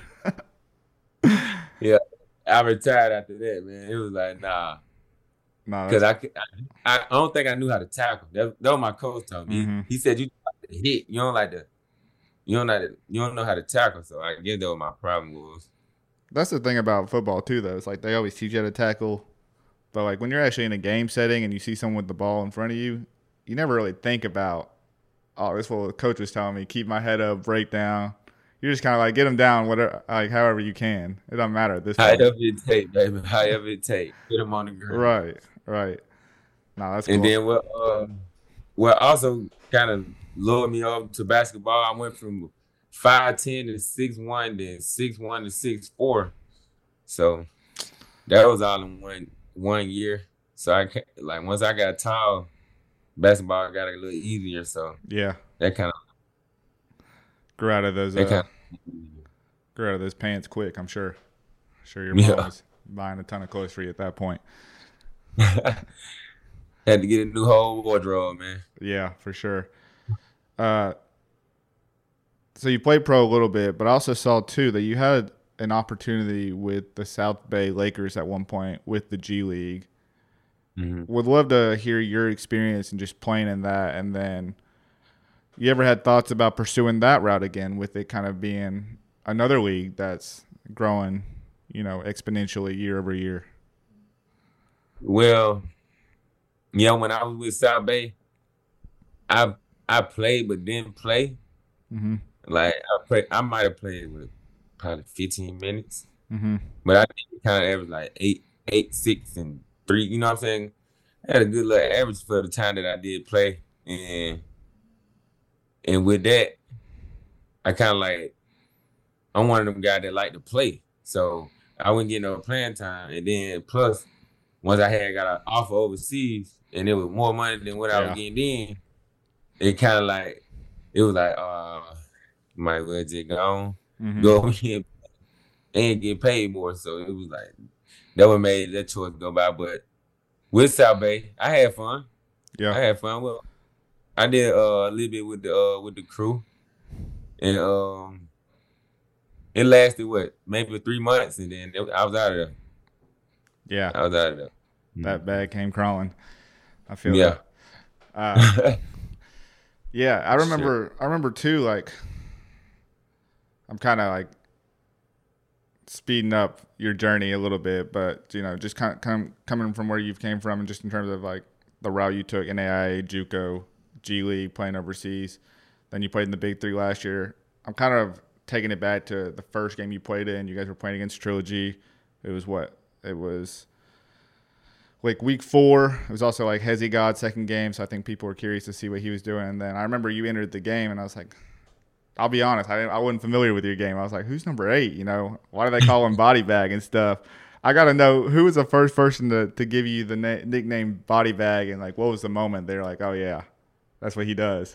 Yeah, I retired after that, man. It was like, nah. Because nah, I, I, I don't think I knew how to tackle. That, that was my coach told me. Mm-hmm. He said, you hit. You don't like to. You don't like to, You don't know how to tackle. So I guess that was my problem was. That's the thing about football too, though. It's like they always teach you how to tackle, but like when you're actually in a game setting and you see someone with the ball in front of you, you never really think about, oh, this is what the coach was telling me: keep my head up, break down. You're just kind of like get them down, whatever, like however you can. It doesn't matter at this point. However it take, baby. However it take. Get them on the ground. Right, right. No, that's and cool. then what? Uh, what also kind of lured me up to basketball. I went from five ten to six one, then six one to six four. So that was all in one one year. So I like once I got tall, basketball got a little easier. So yeah, that kind of grew out of those. Uh, kinda, grew out of those pants quick. I'm sure. I'm sure your mom yeah. was buying a ton of clothes for you at that point. Had to get a new whole wardrobe, man. Yeah, for sure. Uh, so you played pro a little bit, but I also saw too that you had an opportunity with the South Bay Lakers at one point with the G League. Mm-hmm. Would love to hear your experience and just playing in that. And then you ever had thoughts about pursuing that route again with it kind of being another league that's growing, you know, exponentially year over year? Well, yeah, when I was with South Bay, I I played but didn't play. Mm-hmm. Like I played, I might have played with probably fifteen minutes, mm-hmm. but I did kind of average like eight, eight, six, and three. You know what I'm saying? I had a good little average for the time that I did play, and and with that, I kind of like I'm one of them guys that like to play, so I wouldn't get no playing time, and then plus once I had got an offer overseas, and it was more money than what I yeah. was getting in, it kind of like it was like uh. might well just go on, mm-hmm. go in and get paid more. So it was like that what made that choice go by. But with South Bay, I had fun. Yeah, I had fun. Well, I did uh, a little bit with the uh, with the crew, and um, it lasted what maybe three months, and then it, I was out of there. Yeah, I was out of there. That bag came crawling. I feel yeah. That. Uh, yeah, I remember. Sure. I remember too. Like. I'm kind of like speeding up your journey a little bit, but you know, just kind of come, coming from where you've came from, and just in terms of like the route you took, N A I A, JUCO, G League, playing overseas. Then you played in the Big Three last year. I'm kind of taking it back to the first game you played in. You guys were playing against Trilogy. It was what? It was like week four. It was also like Hezi God's second game, so I think people were curious to see what he was doing. And then I remember you entered the game, and I was like, I'll be honest, I, I wasn't familiar with your game. I was like, who's number eight? You know, why do they call him Body Bag and stuff? I got to know who was the first person to, to give you the na- nickname Body Bag, and like what was the moment they're like, oh, yeah, that's what he does.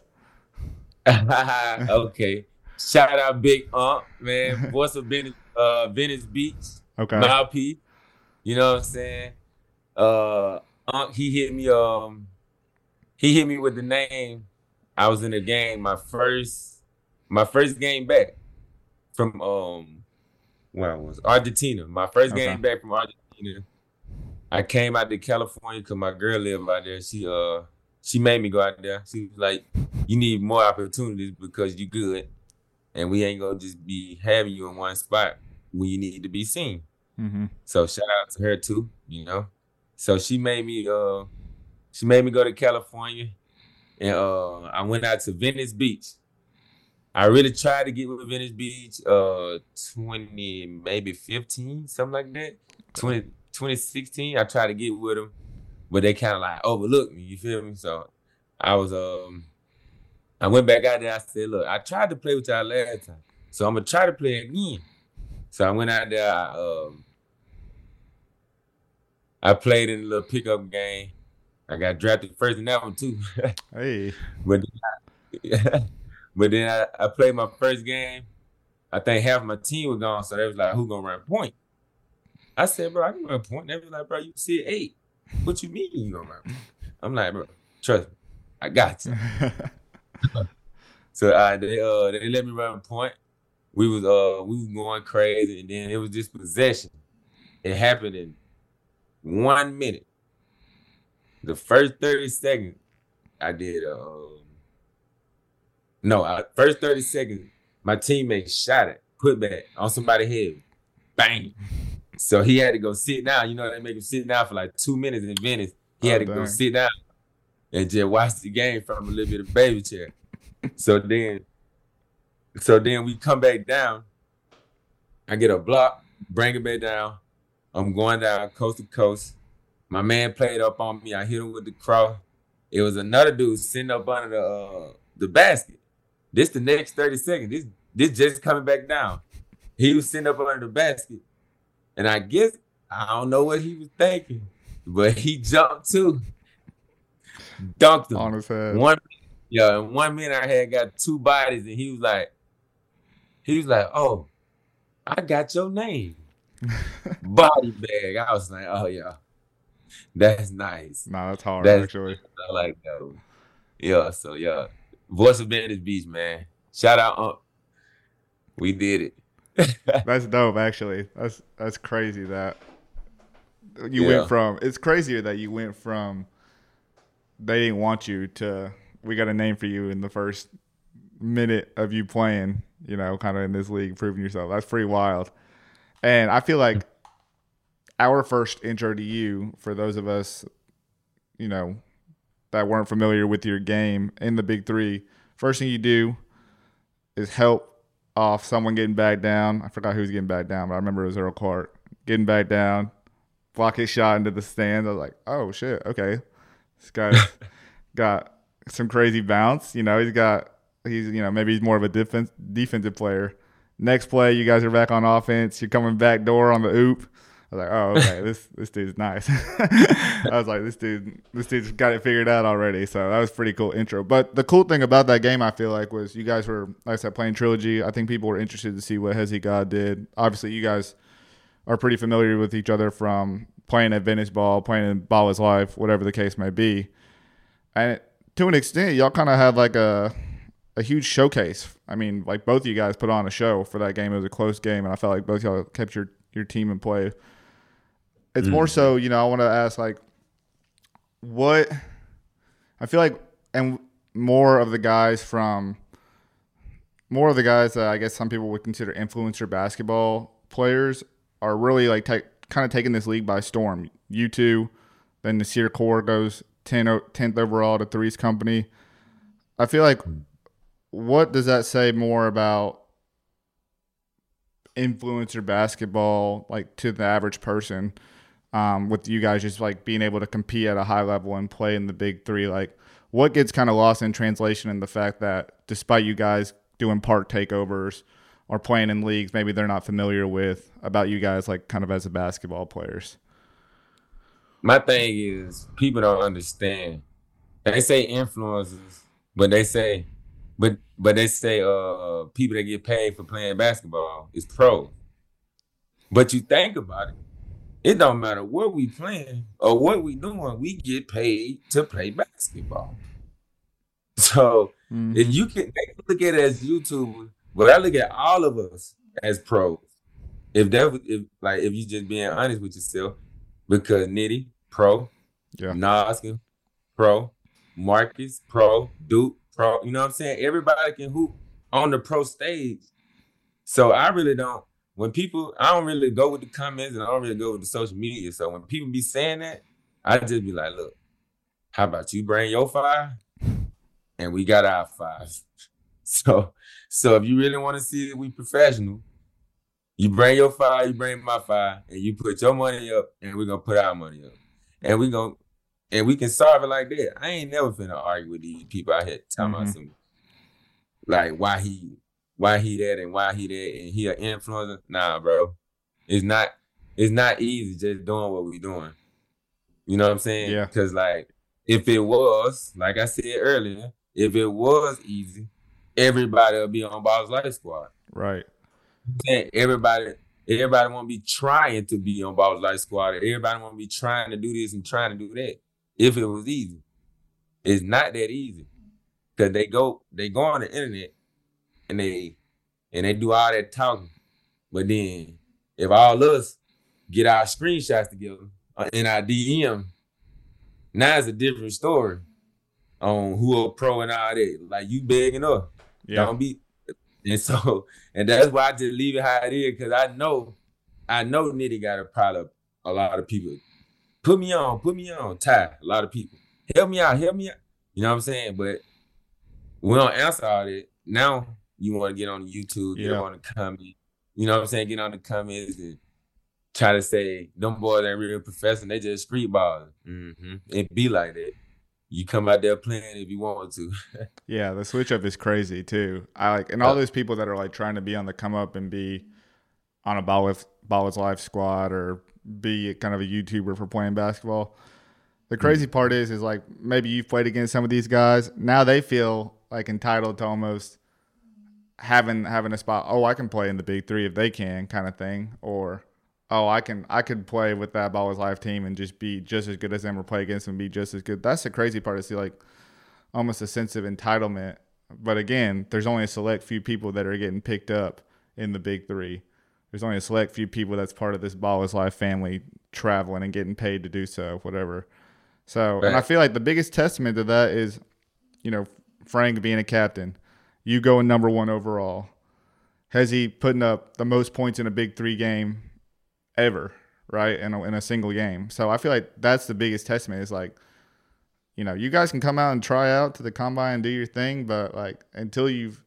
Okay. Shout out Big Ump, man. Voice of Venice, uh, Venice Beach. Okay. Mouthpiece. You know what I'm saying? Uh, Ump, he hit me. Um, he hit me with the name. I was in the game. My first, my first game back from um, where I was Argentina. My first Okay. game back from Argentina. I came out to California because my girl lived out there. She uh, she made me go out there. She was like, "You need more opportunities because you good." And we ain't gonna just be having you in one spot when you need to be seen. Mm-hmm. So shout out to her too, you know. So she made me uh she made me go to California, and uh I went out to Venice Beach. I really tried to get with Venice Beach uh twenty, maybe fifteen, something like that. twenty, twenty sixteen, I tried to get with them, but they kind of like overlooked me, you feel me? So I was um I went back out there. I said, look, I tried to play with y'all last time, so I'm going to try to play again. So I went out there. I, um, I played in a little pickup game. I got drafted first in that one, too. Hey. But then, I, but then I, I played my first game. I think half my team was gone, so they was like, who going to run point? I said, bro, I can run point. They was like, bro, you see eight. What you mean you going to run point? I'm like, bro, trust me. I got you. So uh, they uh they let me run a point. We was uh we was going crazy, and then it was just possession. It happened in one minute. The first thirty seconds, I did uh no, I, first thirty seconds, my teammate shot it, put back on somebody's head, bang. So he had to go sit down. You know they make him sit down for like two minutes in Venice. He Oh, had to dang. go sit down and just watch the game from a little bit of baby chair. So then, so then we come back down. I get a block, bring it back down. I'm going down coast to coast. My man played up on me. I hit him with the cross. It was another dude sitting up under the uh, the basket. This the next thirty seconds. This this just coming back down. He was sitting up under the basket, and I guess I don't know what he was thinking, but he jumped too. Dunked him. On his head. One, yeah, in one minute I had got two bodies, and he was like, he was like, oh, I got your name, Body Bag. I was like, oh yeah, that's nice. Nah, that's hard, That's- actually. I like that one. Yeah, so yeah, Voice of Venice Beach, man. Shout out, Ump. We did it. That's dope, actually. That's that's crazy that you Yeah. went from. It's crazier that you went from they didn't want you to we got a name for you in the first minute of you playing, you know, kind of in this league, proving yourself. That's pretty wild. And I feel like our first intro to you, for those of us, you know, that weren't familiar with your game in the Big Three, first thing you do is help off someone getting back down. I forgot who was getting back down, but I remember it was Earl Clark getting back down, block his shot into the stands. I was like, oh shit, okay, this guy's got some crazy bounce. You know, he's got he's you know maybe he's more of a defense defensive player. Next play, you guys are back on offense. You're coming back door on the oop. I was like, oh, okay, this this dude's nice. I was like, this dude, this dude's got it figured out already. So that was a pretty cool intro. But the cool thing about that game, I feel like, was you guys were, like I said, playing Trilogy. I think people were interested to see what Hezi God did. Obviously, you guys are pretty familiar with each other from playing at Venice Ball, playing in Ball is Life, whatever the case may be. And to an extent, y'all kind of had like a a huge showcase. I mean, like both of you guys put on a show for that game. It was a close game, and I felt like both y'all kept your, your team in play. It's more so, you know, I want to ask, like, what – I feel like – and more of the guys from – more of the guys that I guess some people would consider influencer basketball players are really, like, ta- kind of taking this league by storm. You two, then Nasir Kaur goes tenth overall to Three's Company. I feel like, what does that say more about influencer basketball, like to the average person, um, with you guys just like being able to compete at a high level and play in the big three? Like, what gets kind of lost in translation in the fact that despite you guys doing park takeovers or playing in leagues maybe they're not familiar with, about you guys like kind of as a basketball players? My thing is, people don't understand. They say influencers, but they say, but but they say uh people that get paid for playing basketball is pros. But you think about it, it don't matter what we playing or what we doing, we get paid to play basketball. So mm-hmm. if you can, they can look at it as YouTubers, but I look at all of us as pros. If that, if like, if you just being honest with yourself, because Nitty pro, yeah, Noskin pro, Marcus pro, Duke pro. You know what I'm saying? Everybody can hoop on the pro stage. So I really don't. When people, I don't really go with the comments and I don't really go with the social media. So when people be saying that, I just be like, look, how about you bring your five and we got our five. So, so if you really want to see that we professional, you bring your five, you bring my five, and you put your money up, and we're gonna put our money up. And we gonna and we can solve it like that. I ain't never finna argue with these people out here talking mm-hmm. about some like why he why he that and why he that and he an influencer. Nah, bro. It's not it's not easy just doing what we doing. You know what I'm saying? Yeah. Cause like if it was, like I said earlier, if it was easy, everybody would be on Ballers Life Squad. Right. Everybody, everybody want to be trying to be on Ballers Life Squad. Everybody want to be trying to do this and trying to do that. If it was easy, it's not that easy. Cause they go, they go on the internet and they and they do all that talking. But then, if all of us get our screenshots together in our D M, now it's a different story on who a pro and all that. Like you begging up, yeah. Don't be. And so, and that's why I just leave it how it is, because I know, I know Nitty got a problem. A lot of people, put me on, put me on, Ty. A lot of people, help me out, help me out. You know what I'm saying? But we don't answer all that. Now you want to get on YouTube, get yeah. on the comment. You know what I'm saying? Get on the comments and try to say, them boys ain't real professional. They just street ballers. Mm-hmm. It be like that. You come out there playing if you want to. Yeah, the switch up is crazy too. I like, and all those people that are like trying to be on the come up and be on a Ballers Ballers Life Squad or be kind of a YouTuber for playing basketball. The crazy mm-hmm. part is, is like maybe you've played against some of these guys. Now they feel like entitled to almost having having a spot. Oh, I can play in the big three if they can, kind of thing. Or oh, I can I could play with that Ballers Life team and just be just as good as them or play against them and be just as good. That's the crazy part, to see like almost a sense of entitlement. But again, there's only a select few people that are getting picked up in the big three. There's only a select few people that's part of this Ballers Life family traveling and getting paid to do so, whatever. So, and I feel like the biggest testament to that is, you know, Frank being a captain, you going number one overall. Hezzy putting up the most points in a big three game ever, right, in a, in a single game. So I feel like that's the biggest testament, is like, you know, you guys can come out and try out to the combine and do your thing, but like until you've,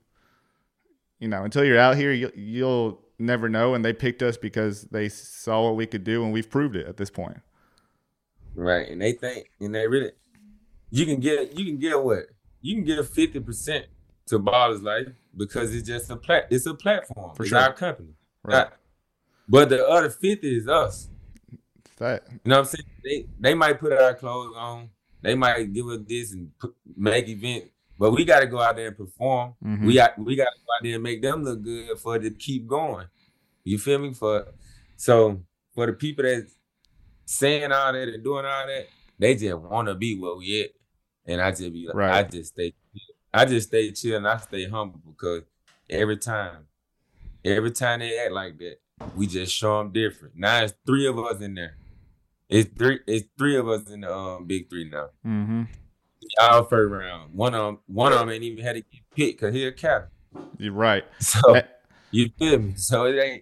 you know, until you're out here, you, you'll never know. And they picked us because they saw what we could do, and we've proved it at this point. Right, and they think, and they really, you can get, you can get what, you can get a fifty percent to Ballers Life because it's just a plat, it's a platform. For it's sure. Our company, right? Not, but the other fifty is us. That. You know what I'm saying? They they might put our clothes on. They might give us this and put, make events, but we got to go out there and perform. Mm-hmm. We got we got to go out there and make them look good for it to keep going. You feel me? For so for the people that's saying all that and doing all that, they just want to be where we at, and I just be like, right. I just stay, I just stay chill and I stay humble, because every time, every time they act like that, we just show them different. Now it's three of us in there. It's three. It's three of us in the um, big three now. Mm-hmm. All first round. One of them. One of them ain't even had to get picked because he a captain. You're right. So hey. You feel me? So it ain't.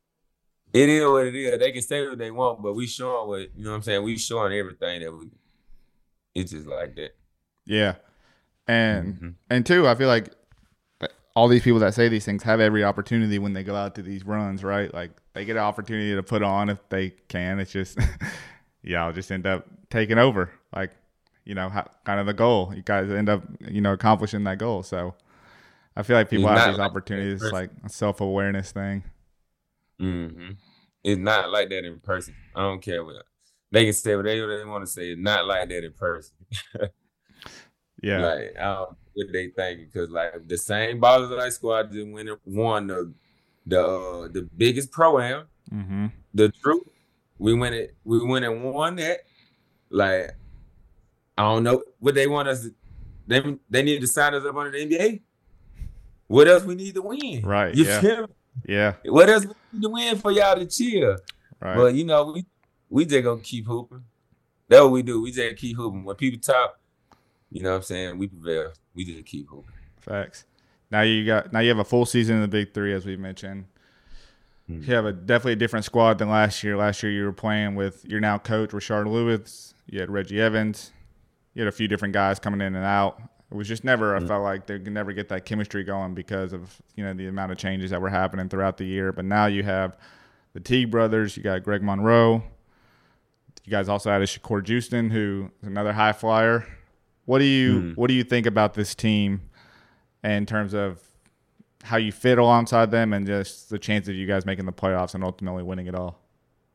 It is what it is. They can say what they want, but we showing what, you know what I'm saying. We showing everything that we. it's just like that. Yeah, and Mm-hmm. and two, I feel like all these people that say these things have every opportunity when they go out to these runs, right? Like they get an opportunity to put on if they can. It's just, yeah, I'll just end up taking over. Like, you know, how, kind of the goal. You guys end up, you know, accomplishing that goal. So I feel like people It's have not these like opportunities. that It's like a self-awareness thing. Mm-hmm. It's not like that in person. I don't care what they can say. What they, they want to say. It's not like that in person. Yeah. Like I don't know what they thinking, because like the same Ballers Light squad just went and won the the uh, the biggest pro-am. Mm-hmm. The truth, we went it. We went and won that. Like I don't know what they want us. To, they they need to sign us up under the N B A. What else we need to win? Right. You Yeah. feel me? Yeah. What else we need to win for y'all to chill? Right. But you know, we we just gonna keep hooping. That's what we do. We just keep hooping. When people talk, you know what I'm saying, we prevail. We just keep hooping. Facts. Now you got now you have a full season in the Big Three, as we mentioned. Mm-hmm. You have a definitely a different squad than last year. Last year you were playing with your now coach Rashard Lewis. You had Reggie Evans. You had a few different guys coming in and out. It was just never. Mm-hmm. I felt like they could never get that chemistry going because of you know the amount of changes that were happening throughout the year. But now you have the Teague brothers. You got Greg Monroe. You guys also added Shakur Houston, who is another high flyer. What do you mm. What do you think about this team in terms of how you fit alongside them and just the chance of you guys making the playoffs and ultimately winning it all?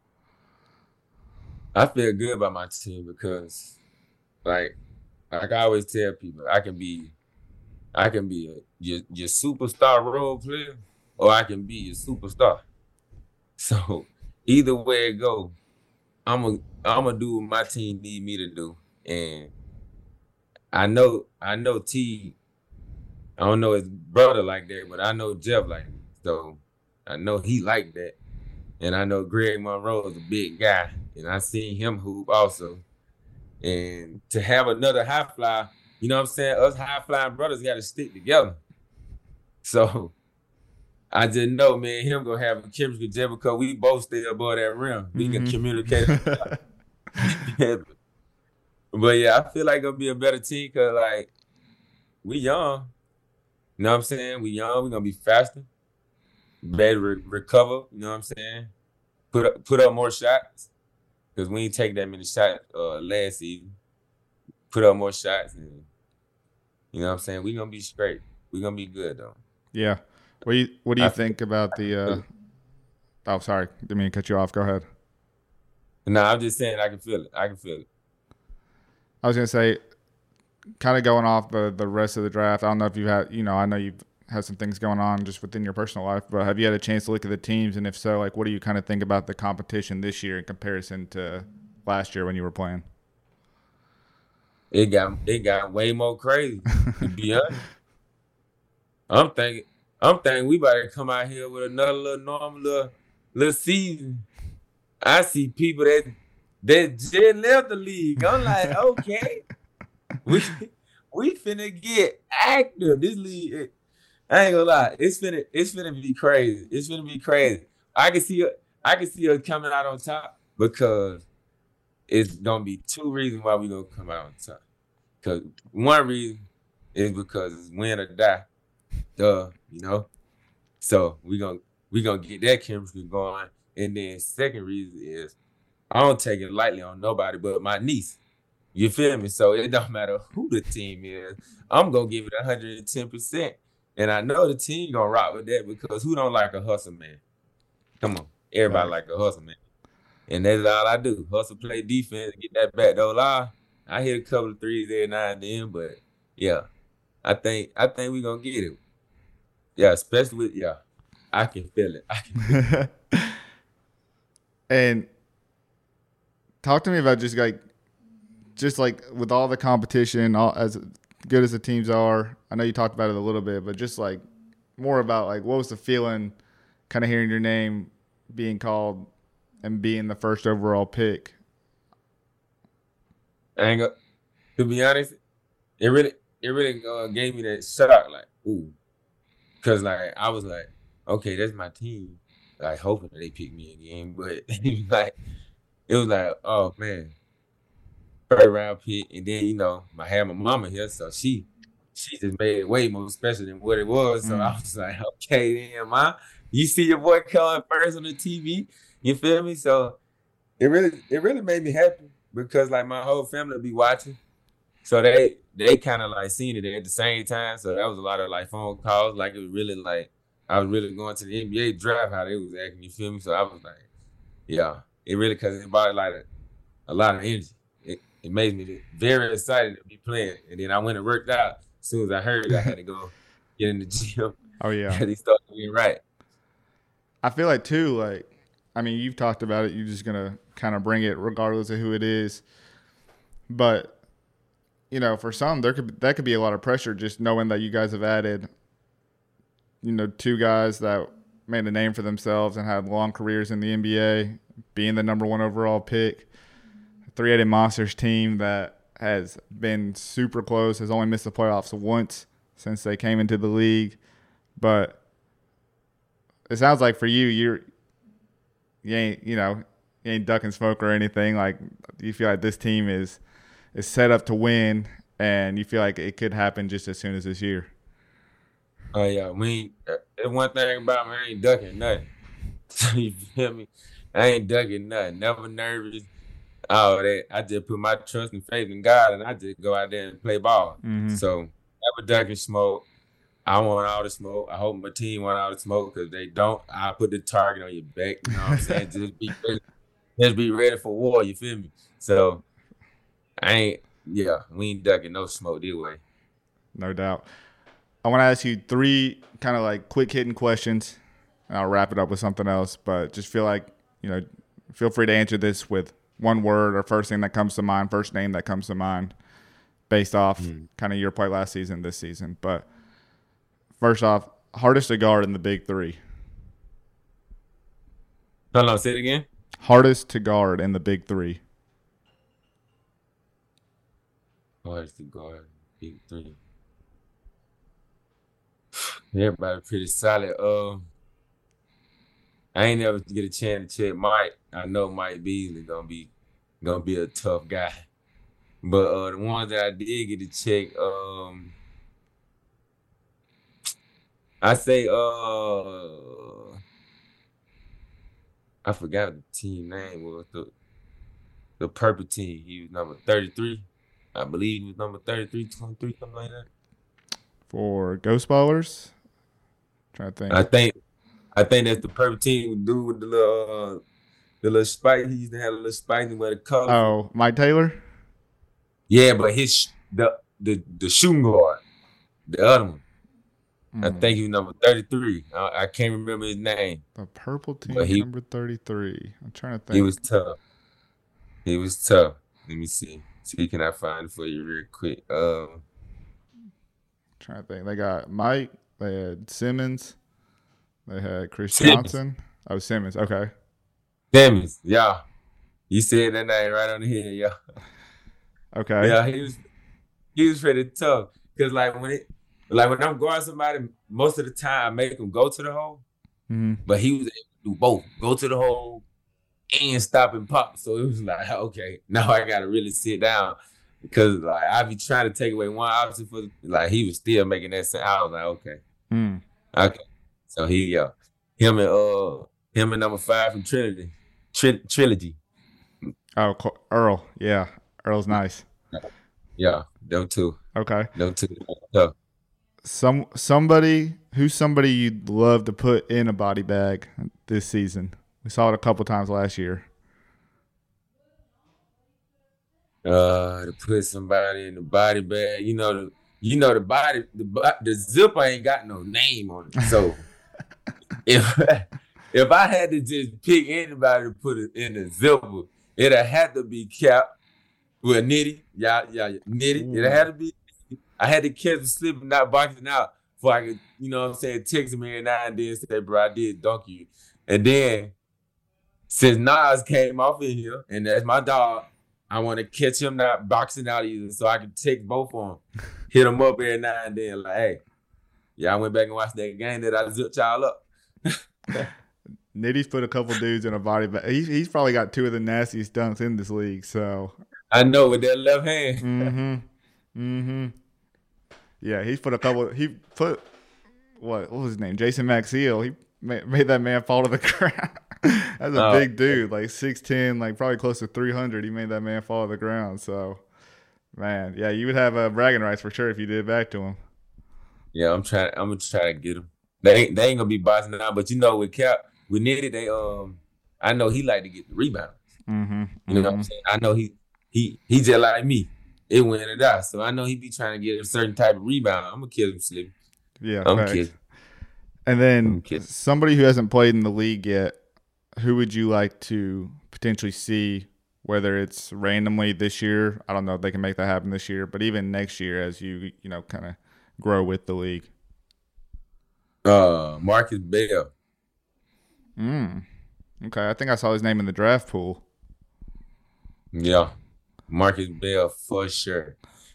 I feel good about my team because, like, like I always tell people, I can be, I can be a, your your superstar role player, or I can be your superstar. So either way it go, I'm a I'm gonna do what my team need me to do, and I know I know T. I don't know his brother like that, but I know Jeff like that. So I know he like that, and I know Greg Monroe is a big guy, and I seen him hoop also. And to have another high fly, you know what I'm saying? Us high flying brothers got to stick together. So I just know, man, him gonna have a chemistry just because we both stay above that rim. We mm-hmm. can communicate. But yeah, I feel like it'll be a better team because like we young. You know what I'm saying? We young. We gonna be faster, better re- recover. You know what I'm saying? Put up, put up more shots because we ain't take that many shots uh, last season. Put up more shots, and you know what I'm saying? We gonna be straight. We gonna be good though. Yeah. What do you What do you I think about the? Uh... Oh, sorry, didn't mean to cut you off. Go ahead. No, I'm just saying I can feel it. I can feel it. I was gonna say, kind of going off the, the rest of the draft. I don't know if you've had, you know, I know you've had some things going on just within your personal life, but have you had a chance to look at the teams? And if so, like, what do you kind of think about the competition this year in comparison to last year when you were playing? It got it got way more crazy. To be honest, I'm thinking I'm thinking we about to come out here with another little normal little, little season. I see people that that just left the league. I'm like, okay. We we finna get active. This league, it, I ain't gonna lie, it's finna it's finna be crazy. It's finna be crazy. I can see I can see us coming out on top because it's gonna be two reasons why we gonna come out on top. Cause one reason is because it's win or die. Duh, you know. So we gonna we gonna get that chemistry going. And then second reason is I don't take it lightly on nobody but my niece. You feel me? So it don't matter who the team is. I'm going to give it one hundred ten percent. And I know the team going to rock with that because who don't like a hustle man? Come on. Everybody right. like a hustle man. And that's all I do. Hustle, play defense, get that back door lie. I hit a couple of threes there now and then, but yeah, I think I think we're going to get it. Yeah, especially with, yeah, I can feel it. I can feel it. And talk to me about just like, just like with all the competition, all, as good as the teams are, I know you talked about it a little bit, but just like more about like what was the feeling kind of hearing your name being called and being the first overall pick? I ain't gonna, to be honest, it really it really uh, gave me that shock, like, ooh. Because like I was like, okay, that's my team. Like hoping that they pick me again. But like it was like, oh man. first round pick, and then you know I had my mama here, so she she just made it way more special than what it was. So mm. I was like, okay, then, ma, you see your boy coming first on the T V, you feel me? So it really it really made me happy because like my whole family be watching, so they they kind of like seen it at the same time. So that was a lot of like phone calls, like it was really like I was really going to the N B A draft how they was acting, you feel me? So I was like, yeah, it really because it brought like a, a lot of energy. It, it made me very excited to be playing. And then I went and worked out. As soon as I heard I had to go get in the gym. Oh, yeah. And he started being right. I feel like, too, like, I mean, you've talked about it. You're just going to kind of bring it regardless of who it is. But, you know, for some, there could that could be a lot of pressure just knowing that you guys have added, you know, two guys that made a name for themselves and had long careers in the N B A, being the number one overall pick. Three-headed Monsters team that has been super close, has only missed the playoffs once since they came into the league. But it sounds like for you, you're you ain't you know you ain't ducking smoke or anything. Like you feel like this team is is set up to win, and you feel like it could happen just as soon as this year. Oh yeah, we ain't, one thing about me, I ain't ducking nothing. You feel me? I ain't ducking nothing. Never nervous. Oh, that I just put my trust and faith in God, and I just go out there and play ball. Mm-hmm. So never ducking smoke. I want all the smoke. I hope my team want all the smoke because they don't. I put the target on your back. You know what I'm saying? Just be ready. Just be ready for war. You feel me? So I ain't. Yeah, we ain't ducking no smoke this way. No doubt. I want to ask you three kind of like quick hitting questions. And I'll wrap it up with something else, but just feel like you know, feel free to answer this with one word or first thing that comes to mind, first name that comes to mind based off mm. kind of your play last season, this season. But first off, hardest to guard in the big three. Hold on, say it again. Hardest to guard in the big three. Hardest to guard big three. Everybody pretty solid. Um, I ain't never get a chance to check Mike. I know Mike Beasley gonna be gonna be a tough guy, but uh, the ones that I did get to check, um, I say, uh, I forgot the team name was the the purple team. He was number thirty-three, I believe. He was number thirty-three, twenty-three, something like that. For Ghost Ballers, trying to think. I think. I think that's the perfect team would do with the little, uh, the little spike. He used to have a little spike and wear the color. Oh, Mike Taylor? Yeah, but his the the the shooting guard, the other one. Mm. I think he was number thirty-three. I, I can't remember his name. The purple team, he, number thirty-three. I'm trying to think. He was tough. He was tough. Let me see. See, can I find it for you real quick? Um, trying to think. They got Mike. They had Simmons. They had Chris Simmons. Johnson. Oh, Simmons. Okay. Simmons. Yeah. You said that name right on the head. Yeah. Okay. Yeah, he was he was pretty tough. Cause like when it like when I'm guarding somebody, most of the time I make them go to the hole. Mm-hmm. But he was able to do both. Go to the hole and stop and pop. So it was like, okay, now I gotta really sit down. Because like I be trying to take away one option for like he was still making that sense. I was like, okay. Mm. Okay. So he, yeah, him and uh, him and number five from Trinity, Tri- Trilogy. Oh, Earl, yeah, Earl's nice. Yeah, them two. Okay, them two. So, Some somebody who's somebody you'd love to put in a body bag this season. We saw it a couple times last year. Uh, to put somebody in the body bag, you know the, you know the body, the the zipper ain't got no name on it, so. If if I had to just pick anybody to put it in the zipper, it'd have to be Cap with Nitty. Yeah, yeah, Nitty. It had to be. I had to catch him slipping, not boxing out, before I could, you know what I'm saying, text him every now and then and say, bro, I did dunk you. And then, since Nas came off in here, and that's my dog, I want to catch him not boxing out either, so I can text both of them, hit them up every now and then, like, hey, yeah, I went back and watched that game that I zipped y'all up. Nitty's put a couple dudes in a body bag. He's, he's probably got two of the nastiest dunks in this league. So I know with that left hand. Mm-hmm. Mm-hmm. Yeah, he's put a couple. He put what? What was his name? Jason Maxiel. He made, made that man fall to the ground. That's a Oh. big dude, like six ten, like probably close to three hundred. He made that man fall to the ground. So, man, yeah, you would have uh, bragging rights for sure if you did it back to him. Yeah, I'm trying. I'm gonna try to get him. They ain't. They ain't gonna be boxing out, but you know, with Cap, with Nitty, they um. I know he like to get the rebound. Mm-hmm. You know what I'm saying? I know he he he just like me. It win or die. So I know he be trying to get a certain type of rebound. I'm gonna kill him, Slippy. Yeah, I'm facts. kidding. And then I'm kidding. somebody who hasn't played in the league yet, who would you like to potentially see? Whether it's randomly this year, I don't know if they can make that happen this year, but even next year as you you know kind of grow with the league. Uh, Marcus Bell. Mm. Okay, I think I saw his name in the draft pool. Yeah, Marcus Bell for sure.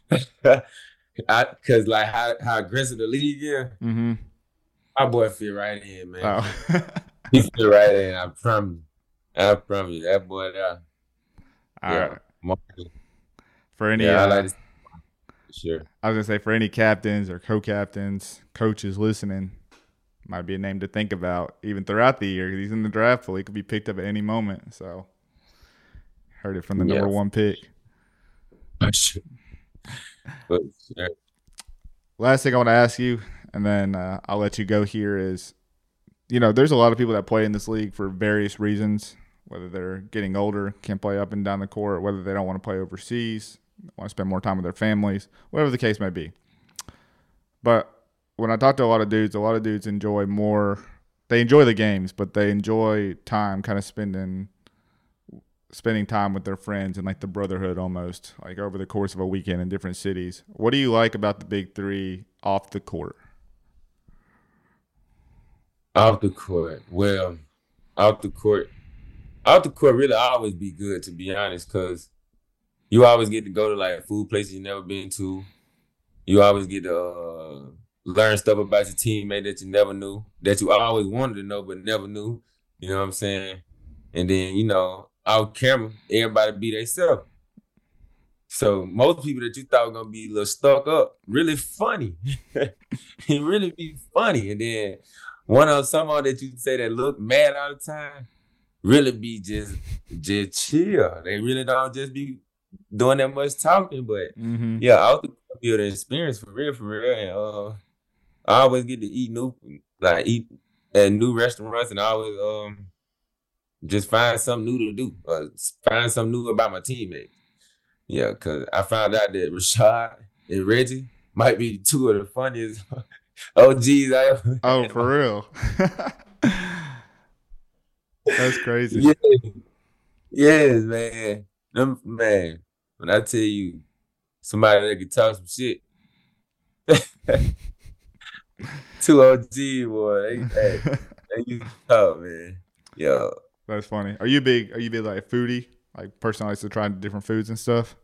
I Cause like how how aggressive the league is, Mm-hmm. my boy fit right in, man. Oh. He fit right in. I promise. I promise you, that boy there. All yeah, right. Marcus. For any, Yeah, I uh, like to for sure. I was gonna say for any captains or co-captains, coaches listening, might be a name to think about even throughout the year. 'Cause he's in the draft pool; he could be picked up at any moment. So, heard it from the Yeah. number one pick. For sure. For sure. Last thing I want to ask you, and then uh, I'll let you go here, is, you know, there's a lot of people that play in this league for various reasons, whether they're getting older, can't play up and down the court, whether they don't want to play overseas, want to spend more time with their families, whatever the case may be. But when I talk to a lot of dudes, a lot of dudes enjoy more, they enjoy the games, but they enjoy time kind of spending spending time with their friends and like the brotherhood almost, like over the course of a weekend in different cities. What do you like about the big three off the court? Off the court. Well, off the court. Off the court really always be good, to be honest, because you always get to go to like food places you never been to. You always get to uh, learn stuff about your teammate that you never knew, that you always wanted to know but never knew. You know what I'm saying? And then, you know, off camera, everybody be themselves. So most people that you thought were gonna be a little stuck up, really funny. He really be funny. And then one of someone that you say that look mad all the time, really be just just chill. They really don't just be doing that much talking, but Mm-hmm. yeah, I also feel the experience for real, for real. And uh, I always get to eat new, like eat at new restaurants, and I always um just find something new to do, uh, find something new about my teammates. Yeah, because I found out that Rashad and Reggie might be two of the funniest O Gs I ever. Oh, for real? That's crazy. Yeah. Yes, man. Them, man, when I tell you somebody that can talk some shit, two O G boy, they, they, they used to talk, man. Yeah. That's funny. Are you big? Are you big like a foodie? Like person likes to try different foods and stuff.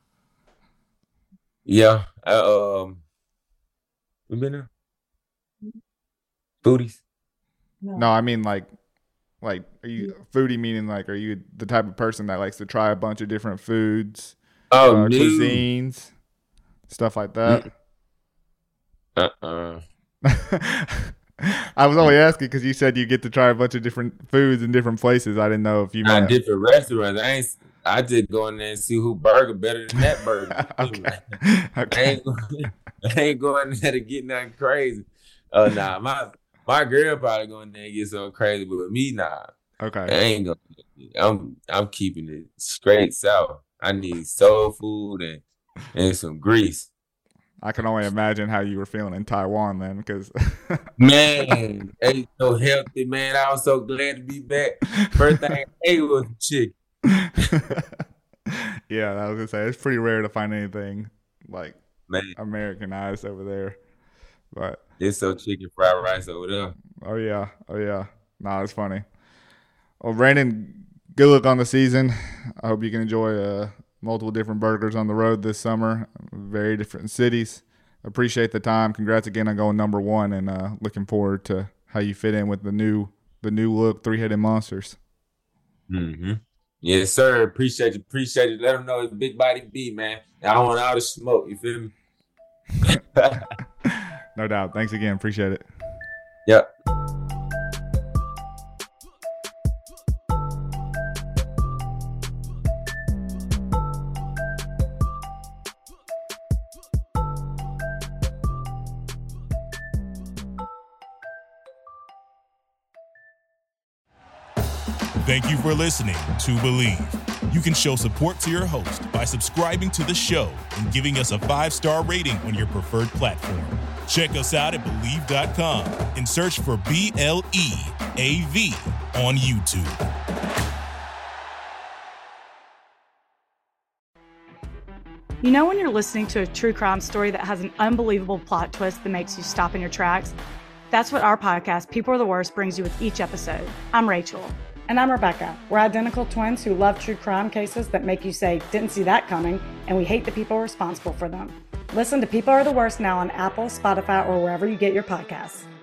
Yeah. I, um, you been there? Foodies? No, I mean like, like are you foodie meaning like are you the type of person that likes to try a bunch of different foods, Oh, uh, no. cuisines, stuff like that? Uh-uh. I was only asking because you said you get to try a bunch of different foods in different places. I didn't know if you Not meant. different restaurants. I ain't. I just go in there and see who burger better than that burger. Okay. I Okay. ain't, going- I ain't going there to get nothing crazy. Oh uh, nah, my my girl probably going there and get something crazy, but with me, nah, I Okay. ain't gonna. I'm I'm keeping it straight south. I need soul food and and some grease. I can only imagine how you were feeling in Taiwan then, because Man, ate so healthy, man. I was so glad to be back. First thing I ate was chicken. yeah, I was gonna say it's pretty rare to find anything like Man, Americanized over there. But it's so chicken fried rice over there. oh yeah, oh yeah, nah, it's funny. Well, Brandon, good luck on the season. I hope you can enjoy uh, multiple different burgers on the road this summer, very different cities. Appreciate the time. Congrats again on going number one, and uh, looking forward to how you fit in with the new the new look three headed monsters. Mm-hmm. Yes, sir. Appreciate you. Appreciate you. Let them know it's Big Body B, man. I want all the smoke. You feel me? No doubt. Thanks again. Appreciate it. Yep. Thank you for listening to Believe. You can show support to your host by subscribing to the show and giving us a five-star rating on your preferred platform. Check us out at Believe dot com and search for B L E A V on YouTube. You know when you're listening to a true crime story that has an unbelievable plot twist that makes you stop in your tracks? That's what our podcast, People Are the Worst, brings you with each episode. I'm Rachel. And I'm Rebecca. We're identical twins who love true crime cases that make you say, didn't see that coming, and we hate the people responsible for them. Listen to People Are the Worst now on Apple, Spotify, or wherever you get your podcasts.